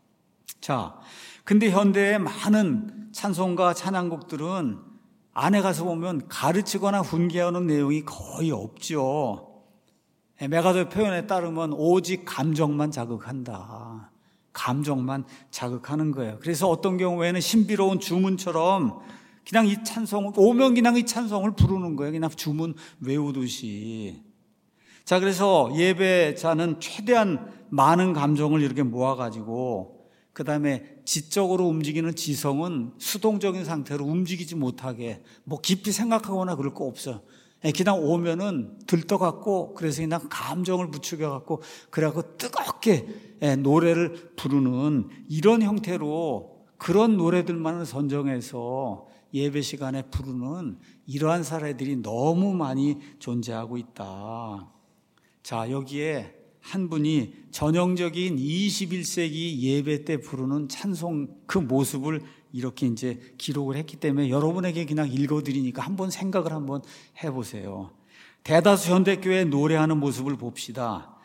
자, 근데 현대의 많은 찬송가 찬양곡들은 안에 가서 보면 가르치거나 훈계하는 내용이 거의 없죠. 메가더의 표현에 따르면 오직 감정만 자극한다. 감정만 자극하는 거예요. 그래서 어떤 경우에는 신비로운 주문처럼 그냥 이 찬송을 오면 그냥 이 찬송을 부르는 거예요. 그냥 주문 외우듯이. 자, 그래서 예배자는 최대한 많은 감정을 이렇게 모아가지고 그 다음에 지적으로 움직이는 지성은 수동적인 상태로 움직이지 못하게 뭐 깊이 생각하거나 그럴 거 없어요. 그냥 오면은 들떠갖고 그래서 그냥 감정을 부추겨갖고 그래갖고 뜨겁게 노래를 부르는 이런 형태로 그런 노래들만을 선정해서 예배 시간에 부르는 이러한 사례들이 너무 많이 존재하고 있다. 자, 여기에 한 분이 전형적인 21세기 예배 때 부르는 찬송 그 모습을 이렇게 이제 기록을 했기 때문에 여러분에게 그냥 읽어드리니까 한번 생각을 한번 해보세요. 대다수 현대교회 노래하는 모습을 봅시다.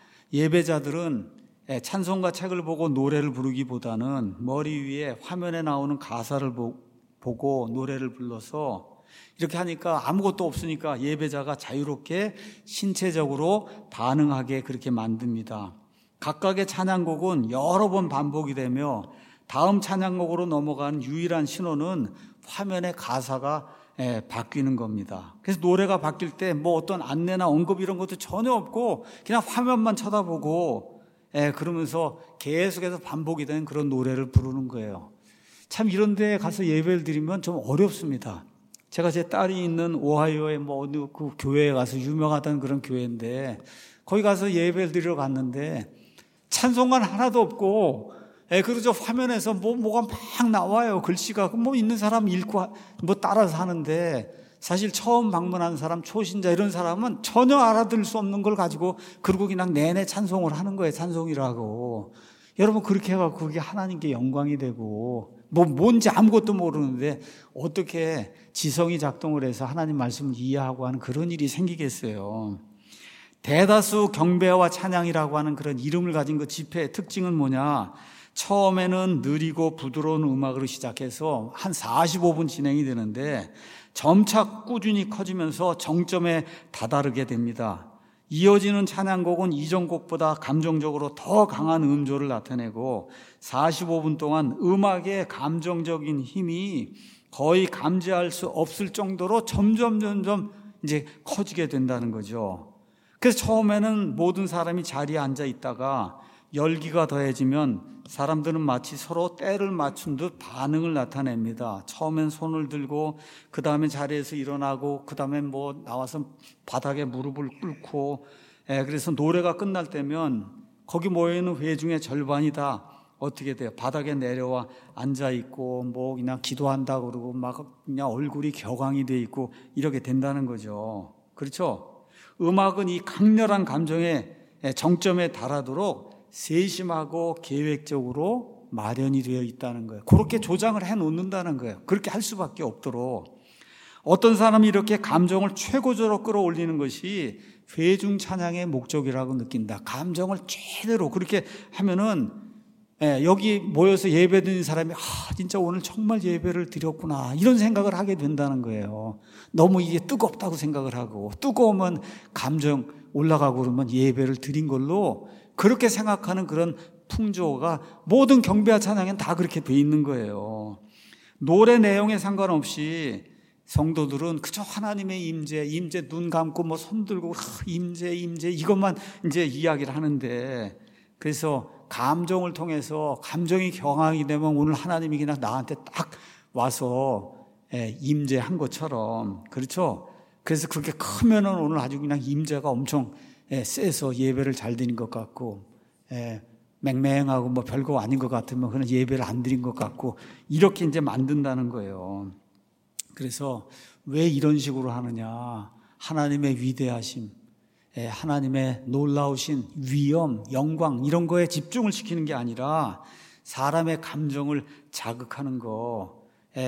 예배자들은 찬송가 책을 보고 노래를 부르기보다는 머리 위에 화면에 나오는 가사를 보고 노래를 불러서 이렇게 하니까 아무것도 없으니까 예배자가 자유롭게 신체적으로 반응하게 그렇게 만듭니다. 각각의 찬양곡은 여러 번 반복이 되며 다음 찬양곡으로 넘어가는 유일한 신호는 화면의 가사가 바뀌는 겁니다. 그래서 노래가 바뀔 때 뭐 어떤 안내나 언급 이런 것도 전혀 없고 그냥 화면만 쳐다보고 그러면서 계속해서 반복이 되는 그런 노래를 부르는 거예요. 참 이런 데 가서 예배를 드리면 좀 어렵습니다. 제가 제 딸이 있는 오하이오의 뭐 어느 그 교회에 가서 유명하다는 그런 교회인데 거기 가서 예배를 드리러 갔는데 찬송가 하나도 없고 그러죠. 화면에서 뭐가 막 나와요. 글씨가 뭐 있는 사람 읽고 뭐 따라서 하는데 사실 처음 방문한 사람, 초신자 이런 사람은 전혀 알아들을 수 없는 걸 가지고 그러고 그냥 내내 찬송을 하는 거예요. 찬송이라고. 여러분 그렇게 해갖고 그게 하나님께 영광이 되고 뭔지 아무것도 모르는데 어떻게 지성이 작동을 해서 하나님 말씀을 이해하고 하는 그런 일이 생기겠어요. 대다수 경배와 찬양이라고 하는 그런 이름을 가진 그 집회의 특징은 뭐냐? 처음에는 느리고 부드러운 음악으로 시작해서 한 45분 진행이 되는데 점차 꾸준히 커지면서 정점에 다다르게 됩니다. 이어지는 찬양곡은 이전 곡보다 감정적으로 더 강한 음조를 나타내고 45분 동안 음악의 감정적인 힘이 거의 감지할 수 없을 정도로 점점 이제 커지게 된다는 거죠. 그래서 처음에는 모든 사람이 자리에 앉아 있다가 열기가 더해지면 사람들은 마치 서로 때를 맞춘 듯 반응을 나타냅니다. 처음엔 손을 들고 그 다음에 자리에서 일어나고 그 다음에 뭐 나와서 바닥에 무릎을 꿇고 그래서 노래가 끝날 때면 거기 모여있는 회중의 절반이 다 어떻게 돼요? 바닥에 내려와 앉아있고 뭐 그냥 기도한다 그러고 막 그냥 얼굴이 격앙이 돼 있고 이렇게 된다는 거죠. 그렇죠? 음악은 이 강렬한 감정의 정점에 달하도록 세심하고 계획적으로 마련이 되어 있다는 거예요. 그렇게 조장을 해놓는다는 거예요. 그렇게 할 수밖에 없도록. 어떤 사람이 이렇게 감정을 최고조로 끌어올리는 것이 회중 찬양의 목적이라고 느낀다. 감정을 최대로 그렇게 하면은 여기 모여서 예배 드리는 사람이 진짜 오늘 정말 예배를 드렸구나 이런 생각을 하게 된다는 거예요. 너무 이게 뜨겁다고 생각을 하고 뜨거우면 감정 올라가고 그러면 예배를 드린 걸로 그렇게 생각하는 그런 풍조가 모든 경배와 찬양에는 다 그렇게 돼 있는 거예요. 노래 내용에 상관없이 성도들은 그저 하나님의 임재 눈 감고 뭐 손 들고 임재 이것만 이제 이야기를 하는데 그래서 감정을 통해서 감정이 경황이 되면 오늘 하나님이 그냥 나한테 딱 와서 임재한 것처럼 그렇죠? 그래서 그렇게 크면은 오늘 아주 그냥 임재가 엄청 세서 예배를 잘 드린 것 같고, 맹맹하고 뭐 별거 아닌 것 같으면 그냥 예배를 안 드린 것 같고, 이렇게 이제 만든다는 거예요. 그래서 왜 이런 식으로 하느냐? 하나님의 위대하심, 하나님의 놀라우신 위엄, 영광 이런 거에 집중을 시키는 게 아니라 사람의 감정을 자극하는 거,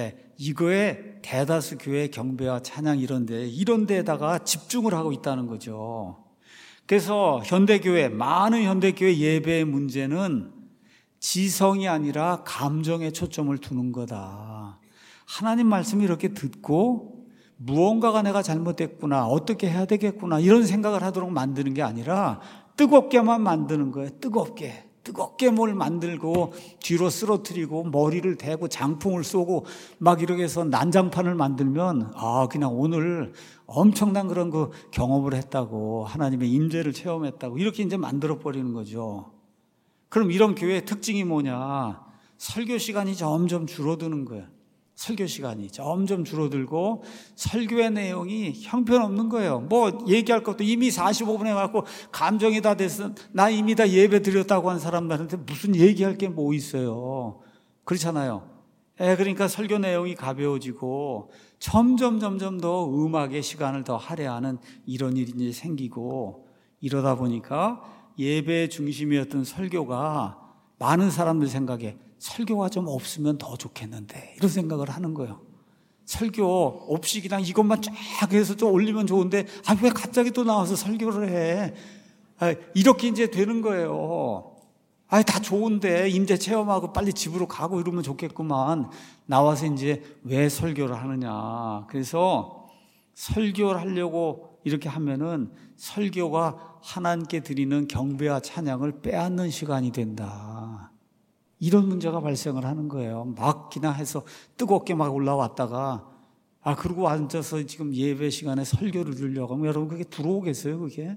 이거에 대다수 교회 경배와 찬양 이런 데에다가 집중을 하고 있다는 거죠. 그래서 많은 현대교회 예배의 문제는 지성이 아니라 감정에 초점을 두는 거다. 하나님 말씀을 이렇게 듣고 무언가가 내가 잘못됐구나, 어떻게 해야 되겠구나 이런 생각을 하도록 만드는 게 아니라 뜨겁게만 만드는 거예요. 뜨겁게 뭘 만들고 뒤로 쓰러뜨리고 머리를 대고 장풍을 쏘고 막 이렇게 해서 난장판을 만들면 그냥 오늘 엄청난 그런 그 경험을 했다고, 하나님의 임재를 체험했다고 이렇게 이제 만들어 버리는 거죠. 그럼 이런 교회의 특징이 뭐냐? 설교 시간이 점점 줄어드는 거예요. 설교 시간이 점점 줄어들고 설교의 내용이 형편없는 거예요. 뭐 얘기할 것도 이미 45분에 갖고 감정이 다 돼서 나 이미 다 예배 드렸다고 한 사람들한테 무슨 얘기할 게 뭐 있어요. 그렇잖아요. 그러니까 설교 내용이 가벼워지고 점점 더 음악의 시간을 더 할애하는 이런 일이 이제 생기고, 이러다 보니까 예배의 중심이었던 설교가 많은 사람들 생각에 설교가 좀 없으면 더 좋겠는데 이런 생각을 하는 거예요. 설교 없이 그냥 이것만 쫙 해서 좀 올리면 좋은데 왜 갑자기 또 나와서 설교를 해? 이렇게 이제 되는 거예요. 다 좋은데 임재 체험하고 빨리 집으로 가고 이러면 좋겠구만. 나와서 이제 왜 설교를 하느냐. 그래서 설교를 하려고 이렇게 하면은 설교가 하나님께 드리는 경배와 찬양을 빼앗는 시간이 된다. 이런 문제가 발생을 하는 거예요. 막 그냥 해서 뜨겁게 막 올라왔다가 그러고 앉아서 지금 예배 시간에 설교를 들으려고 하면 여러분 그게 들어오겠어요, 그게?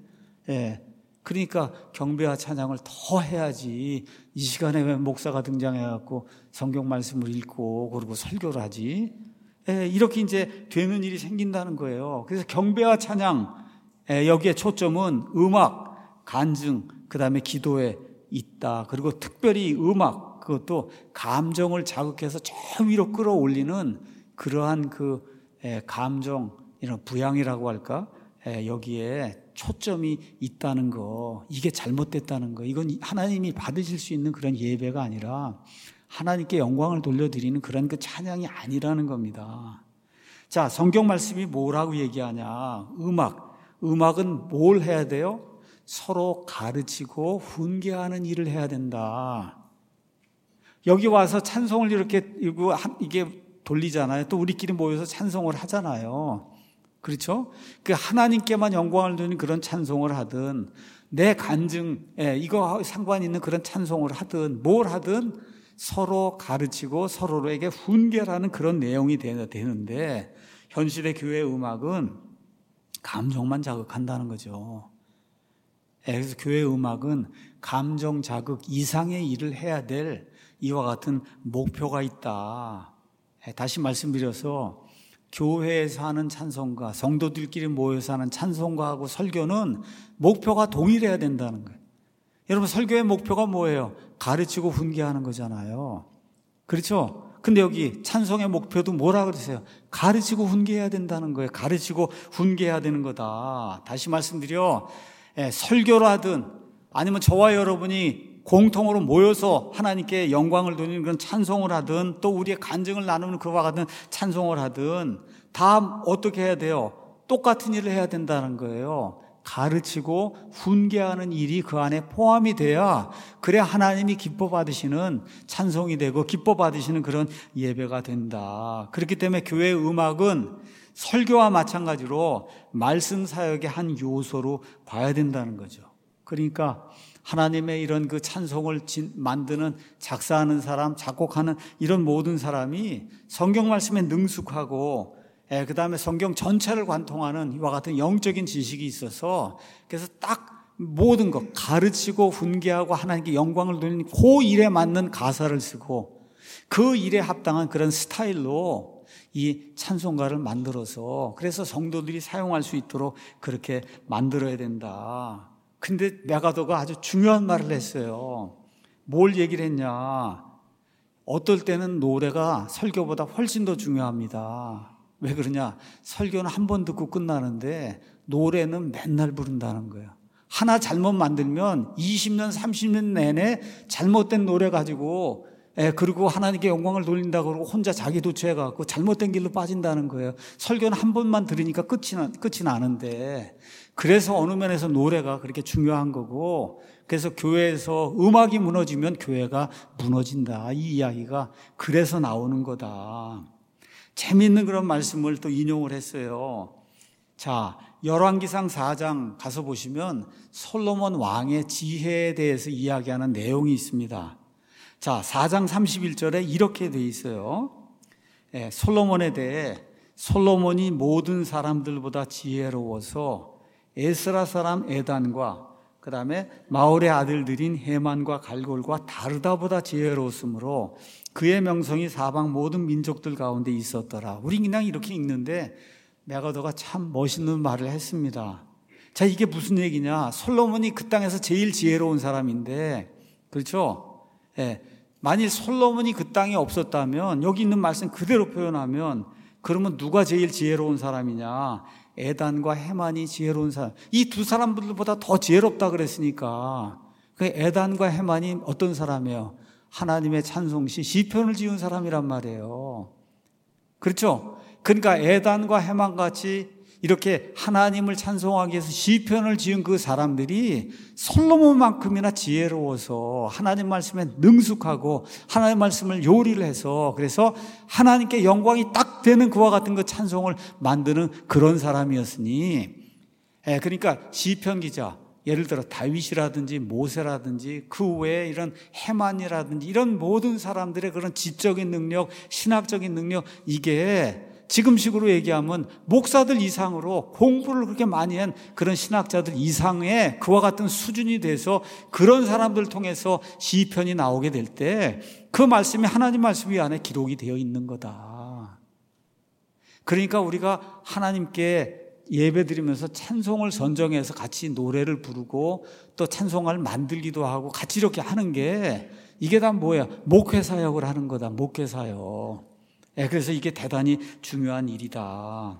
그러니까 경배와 찬양을 더 해야지. 이 시간에 왜 목사가 등장해갖고 성경 말씀을 읽고 그리고 설교를 하지? 이렇게 이제 되는 일이 생긴다는 거예요. 그래서 경배와 찬양, 여기에 초점은 음악, 간증, 그 다음에 기도에 있다. 그리고 특별히 음악, 그것도 감정을 자극해서 저 위로 끌어올리는 그러한 그 감정, 이런 부양이라고 할까? 여기에 초점이 있다는 거, 이게 잘못됐다는 거, 이건 하나님이 받으실 수 있는 그런 예배가 아니라 하나님께 영광을 돌려드리는 그런 그 찬양이 아니라는 겁니다. 자, 성경 말씀이 뭐라고 얘기하냐? 음악은 뭘 해야 돼요? 서로 가르치고 훈계하는 일을 해야 된다. 여기 와서 찬송을 이게 돌리잖아요. 또 우리끼리 모여서 찬송을 하잖아요. 그렇죠? 그 하나님께만 영광을 드리는 그런 찬송을 하든, 내 간증, 이거 상관 있는 그런 찬송을 하든, 뭘 하든 서로 가르치고 서로에게 훈계라는 그런 내용이 되는데, 현실의 교회 음악은 감정만 자극한다는 거죠. 그래서 교회 음악은 감정 자극 이상의 일을 해야 될 이와 같은 목표가 있다. 다시 말씀드려서 교회에서 하는 찬송가, 성도들끼리 모여서 하는 찬송가하고 설교는 목표가 동일해야 된다는 거예요. 여러분, 설교의 목표가 뭐예요? 가르치고 훈계하는 거잖아요. 그렇죠? 근데 여기 찬송의 목표도 뭐라 그러세요? 가르치고 훈계해야 된다는 거예요. 가르치고 훈계해야 되는 거다. 다시 말씀드려, 설교를 하든 아니면 저와 여러분이 공통으로 모여서 하나님께 영광을 돌리는 그런 찬송을 하든, 또 우리의 간증을 나누는 그와 같은 찬송을 하든, 다 어떻게 해야 돼요? 똑같은 일을 해야 된다는 거예요. 가르치고 훈계하는 일이 그 안에 포함이 돼야, 그래야 하나님이 기뻐 받으시는 찬송이 되고 기뻐 받으시는 그런 예배가 된다. 그렇기 때문에 교회 음악은 설교와 마찬가지로 말씀 사역의 한 요소로 봐야 된다는 거죠. 그러니까 하나님의 이런 그 찬송을 만드는, 작사하는 사람, 작곡하는 이런 모든 사람이 성경 말씀에 능숙하고, 그 다음에 성경 전체를 관통하는 이와 같은 영적인 지식이 있어서, 그래서 딱 모든 것 가르치고 훈계하고 하나님께 영광을 돌리는 그 일에 맞는 가사를 쓰고 그 일에 합당한 그런 스타일로 이 찬송가를 만들어서, 그래서 성도들이 사용할 수 있도록 그렇게 만들어야 된다. 근데 메가더가 아주 중요한 말을 했어요. 뭘 얘기를 했냐? 어떨 때는 노래가 설교보다 훨씬 더 중요합니다. 왜 그러냐? 설교는 한 번 듣고 끝나는데 노래는 맨날 부른다는 거예요. 하나 잘못 만들면 20년, 30년 내내 잘못된 노래 가지고 그리고 하나님께 영광을 돌린다고 그러고 혼자 자기 도취해갖고 잘못된 길로 빠진다는 거예요. 설교는 한 번만 들으니까 끝이 나는데, 그래서 어느 면에서 노래가 그렇게 중요한 거고, 그래서 교회에서 음악이 무너지면 교회가 무너진다, 이 이야기가 그래서 나오는 거다. 재미있는 그런 말씀을 또 인용을 했어요. 자, 열왕기상 4장 가서 보시면 솔로몬 왕의 지혜에 대해서 이야기하는 내용이 있습니다. 자, 4장 31절에 이렇게 돼 있어요. 솔로몬에 대해 솔로몬이 모든 사람들보다 지혜로워서 에스라 사람 에단과 그 다음에 마올의 아들들인 헤만과 갈골과 다르다보다 지혜로웠으므로 그의 명성이 사방 모든 민족들 가운데 있었더라. 우리 그냥 이렇게 읽는데 메가더가 참 멋있는 말을 했습니다. 자, 이게 무슨 얘기냐? 솔로몬이 그 땅에서 제일 지혜로운 사람인데, 그렇죠? 만일 솔로몬이 그 땅에 없었다면, 여기 있는 말씀 그대로 표현하면, 그러면 누가 제일 지혜로운 사람이냐? 에단과 헤만이 지혜로운 사람. 이 두 사람들보다 더 지혜롭다 그랬으니까, 그 에단과 헤만이 어떤 사람이에요? 하나님의 찬송시 시편을 지은 사람이란 말이에요. 그렇죠? 그러니까 에단과 헤만같이 이렇게 하나님을 찬송하기 위해서 시편을 지은 그 사람들이 솔로몬만큼이나 지혜로워서 하나님 말씀에 능숙하고 하나님 말씀을 요리를 해서, 그래서 하나님께 영광이 딱 되는 그와 같은 그 찬송을 만드는 그런 사람이었으니, 그러니까 시편 기자, 예를 들어 다윗이라든지 모세라든지 그 외에 이런 헤만이라든지 이런 모든 사람들의 그런 지적인 능력, 신학적인 능력, 이게 지금식으로 얘기하면 목사들 이상으로 공부를 그렇게 많이 한 그런 신학자들 이상의 그와 같은 수준이 돼서 그런 사람들을 통해서 시편이 나오게 될 때 그 말씀이 하나님 말씀 위 안에 기록이 되어 있는 거다. 그러니까 우리가 하나님께 예배드리면서 찬송을 선정해서 같이 노래를 부르고 또 찬송을 만들기도 하고 같이 이렇게 하는 게, 이게 다 뭐야? 목회사역을 하는 거다. 목회사역. 그래서 이게 대단히 중요한 일이다.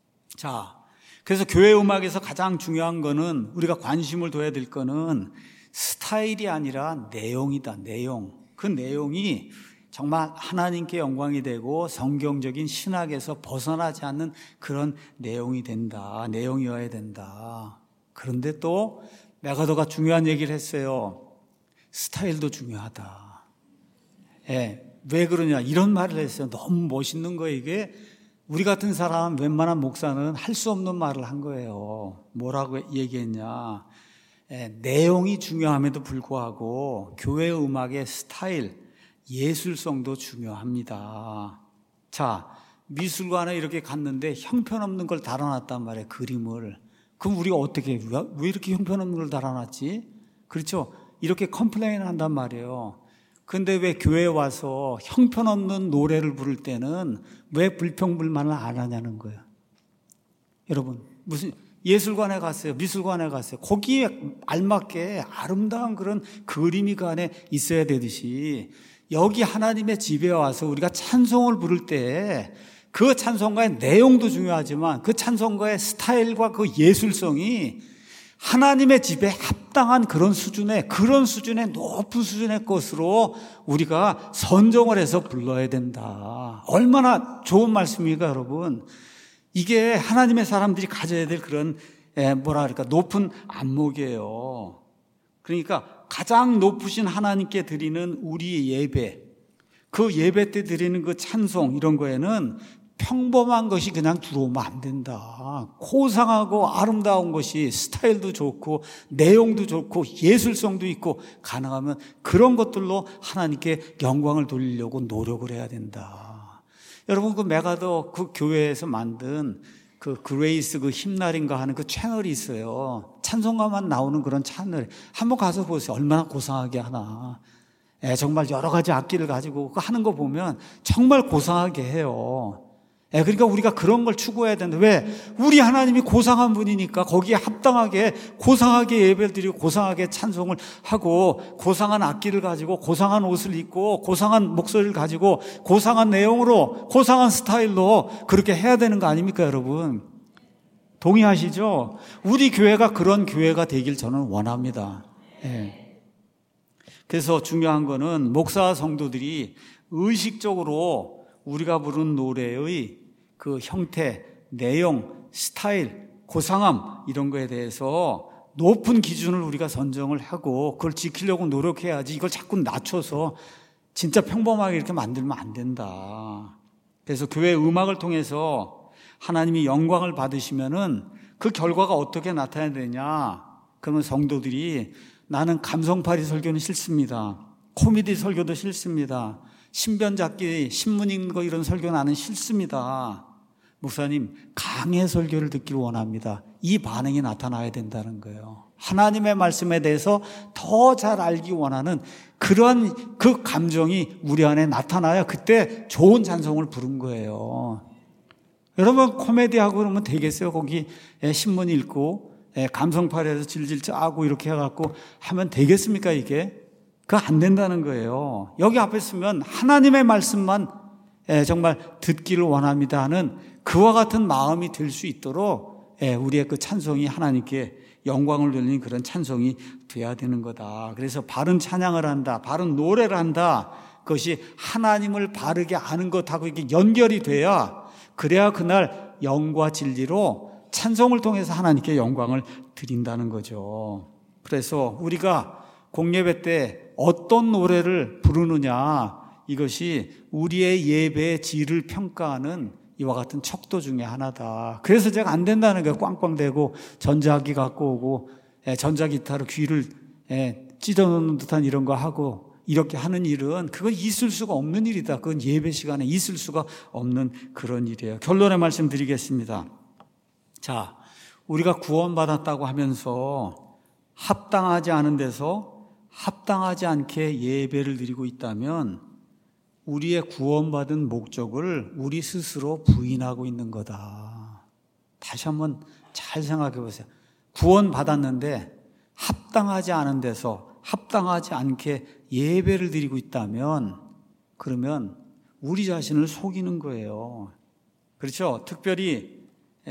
자, 그래서 교회 음악에서 가장 중요한 거는, 우리가 관심을 둬야 될 거는 스타일이 아니라 내용이다. 내용. 그 내용이 정말 하나님께 영광이 되고 성경적인 신학에서 벗어나지 않는 그런 내용이 된다. 내용이어야 된다. 그런데 또 메가더가 중요한 얘기를 했어요. 스타일도 중요하다. 왜 그러냐, 이런 말을 했어요. 너무 멋있는 거예요. 이게 우리 같은 사람, 웬만한 목사는 할 수 없는 말을 한 거예요. 뭐라고 얘기했냐, 내용이 중요함에도 불구하고 교회 음악의 스타일, 예술성도 중요합니다. 자, 미술관에 이렇게 갔는데 형편없는 걸 달아놨단 말이에요. 그림을. 그럼 우리가 어떻게 해요? 왜 이렇게 형편없는 걸 달아놨지? 그렇죠? 이렇게 컴플레인 한단 말이에요. 근데 왜 교회에 와서 형편없는 노래를 부를 때는 왜 불평불만을 안 하냐는 거예요. 여러분, 무슨 예술관에 갔어요. 미술관에 갔어요. 거기에 알맞게 아름다운 그런 그림이 그 안에 있어야 되듯이, 여기 하나님의 집에 와서 우리가 찬송을 부를 때 그 찬송가의 내용도 중요하지만 그 찬송가의 스타일과 그 예술성이 하나님의 집에 합당한 그런 수준의 높은 수준의 것으로 우리가 선정을 해서 불러야 된다. 얼마나 좋은 말씀입니까, 여러분? 이게 하나님의 사람들이 가져야 될 그런 높은 안목이에요. 그러니까 가장 높으신 하나님께 드리는 우리 예배, 그 예배 때 드리는 그 찬송, 이런 거에는 평범한 것이 그냥 들어오면 안 된다. 고상하고 아름다운 것이, 스타일도 좋고 내용도 좋고 예술성도 있고, 가능하면 그런 것들로 하나님께 영광을 돌리려고 노력을 해야 된다. 여러분, 그 메가더 그 교회에서 만든 그 그레이스 그 힘날인가 하는 그 채널이 있어요. 찬송가만 나오는 그런 채널. 한번 가서 보세요. 얼마나 고상하게 하나. 정말 여러 가지 악기를 가지고 하는 거 보면 정말 고상하게 해요. 그러니까 우리가 그런 걸 추구해야 된다. 왜? 우리 하나님이 고상한 분이니까 거기에 합당하게 고상하게 예배를 드리고 고상하게 찬송을 하고 고상한 악기를 가지고 고상한 옷을 입고 고상한 목소리를 가지고 고상한 내용으로 고상한 스타일로 그렇게 해야 되는 거 아닙니까, 여러분? 동의하시죠? 우리 교회가 그런 교회가 되길 저는 원합니다. 그래서 중요한 거는 목사와 성도들이 의식적으로 우리가 부른 노래의 그 형태, 내용, 스타일, 고상함 이런 거에 대해서 높은 기준을 우리가 선정을 하고 그걸 지키려고 노력해야지 이걸 자꾸 낮춰서 진짜 평범하게 이렇게 만들면 안 된다. 그래서 교회 음악을 통해서 하나님이 영광을 받으시면은 그 결과가 어떻게 나타나야 되냐? 그러면 성도들이 나는 감성파리 설교는 싫습니다. 코미디 설교도 싫습니다. 신변 잡기, 신문 읽는 거 이런 설교 나는 싫습니다. 목사님, 강해 설교를 듣기를 원합니다. 이 반응이 나타나야 된다는 거예요. 하나님의 말씀에 대해서 더 잘 알기 원하는 그런 그 감정이 우리 안에 나타나야 그때 좋은 찬송을 부른 거예요. 여러분, 코미디하고 그러면 되겠어요? 거기 신문 읽고 감성파리에서 질질 짜고 이렇게 해갖고 하면 되겠습니까, 이게? 그거 안 된다는 거예요. 여기 앞에 쓰면 하나님의 말씀만 정말 듣기를 원합니다 하는 그와 같은 마음이 들 수 있도록 우리의 그 찬송이 하나님께 영광을 돌리는 그런 찬송이 돼야 되는 거다. 그래서 바른 찬양을 한다, 바른 노래를 한다. 그것이 하나님을 바르게 아는 것하고 이렇게 연결이 돼야 그래야 그날 영과 진리로 찬송을 통해서 하나님께 영광을 드린다는 거죠. 그래서 우리가 공예배 때 어떤 노래를 부르느냐, 이것이 우리의 예배의 질을 평가하는 이와 같은 척도 중에 하나다. 그래서 제가 안 된다는 거예요. 꽝꽝대고 전자기 갖고 오고 전자기타로 귀를 찢어놓는 듯한 이런 거 하고 이렇게 하는 일은 그건 있을 수가 없는 일이다. 그건 예배 시간에 있을 수가 없는 그런 일이에요. 결론의 말씀 드리겠습니다. 자, 우리가 구원받았다고 하면서 합당하지 않은 데서 합당하지 않게 예배를 드리고 있다면 우리의 구원받은 목적을 우리 스스로 부인하고 있는 거다. 다시 한번 잘 생각해 보세요. 구원받았는데 합당하지 않은 데서 합당하지 않게 예배를 드리고 있다면 그러면 우리 자신을 속이는 거예요. 그렇죠? 특별히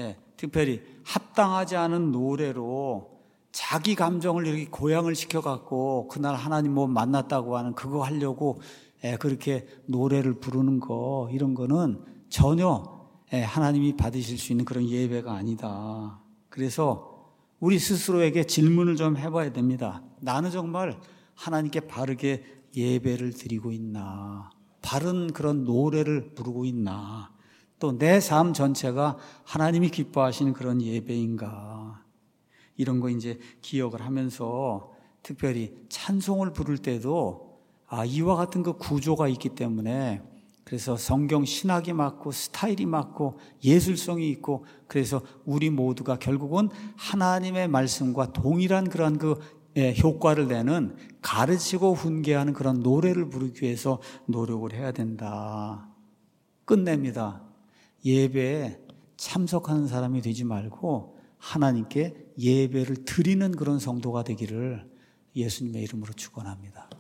합당하지 않은 노래로 자기 감정을 이렇게 고양을 시켜갖고 그날 하나님 뭐 만났다고 하는 그거 하려고 그렇게 노래를 부르는 거, 이런 거는 전혀 하나님이 받으실 수 있는 그런 예배가 아니다. 그래서 우리 스스로에게 질문을 좀 해봐야 됩니다. 나는 정말 하나님께 바르게 예배를 드리고 있나? 바른 그런 노래를 부르고 있나? 또 내 삶 전체가 하나님이 기뻐하시는 그런 예배인가? 이런 거 이제 기억을 하면서 특별히 찬송을 부를 때도 이와 같은 그 구조가 있기 때문에 그래서 성경 신학이 맞고 스타일이 맞고 예술성이 있고 그래서 우리 모두가 결국은 하나님의 말씀과 동일한 그런 그 효과를 내는 가르치고 훈계하는 그런 노래를 부르기 위해서 노력을 해야 된다. 끝냅니다. 예배에 참석하는 사람이 되지 말고 하나님께 예배를 드리는 그런 성도가 되기를 예수님의 이름으로 축원합니다.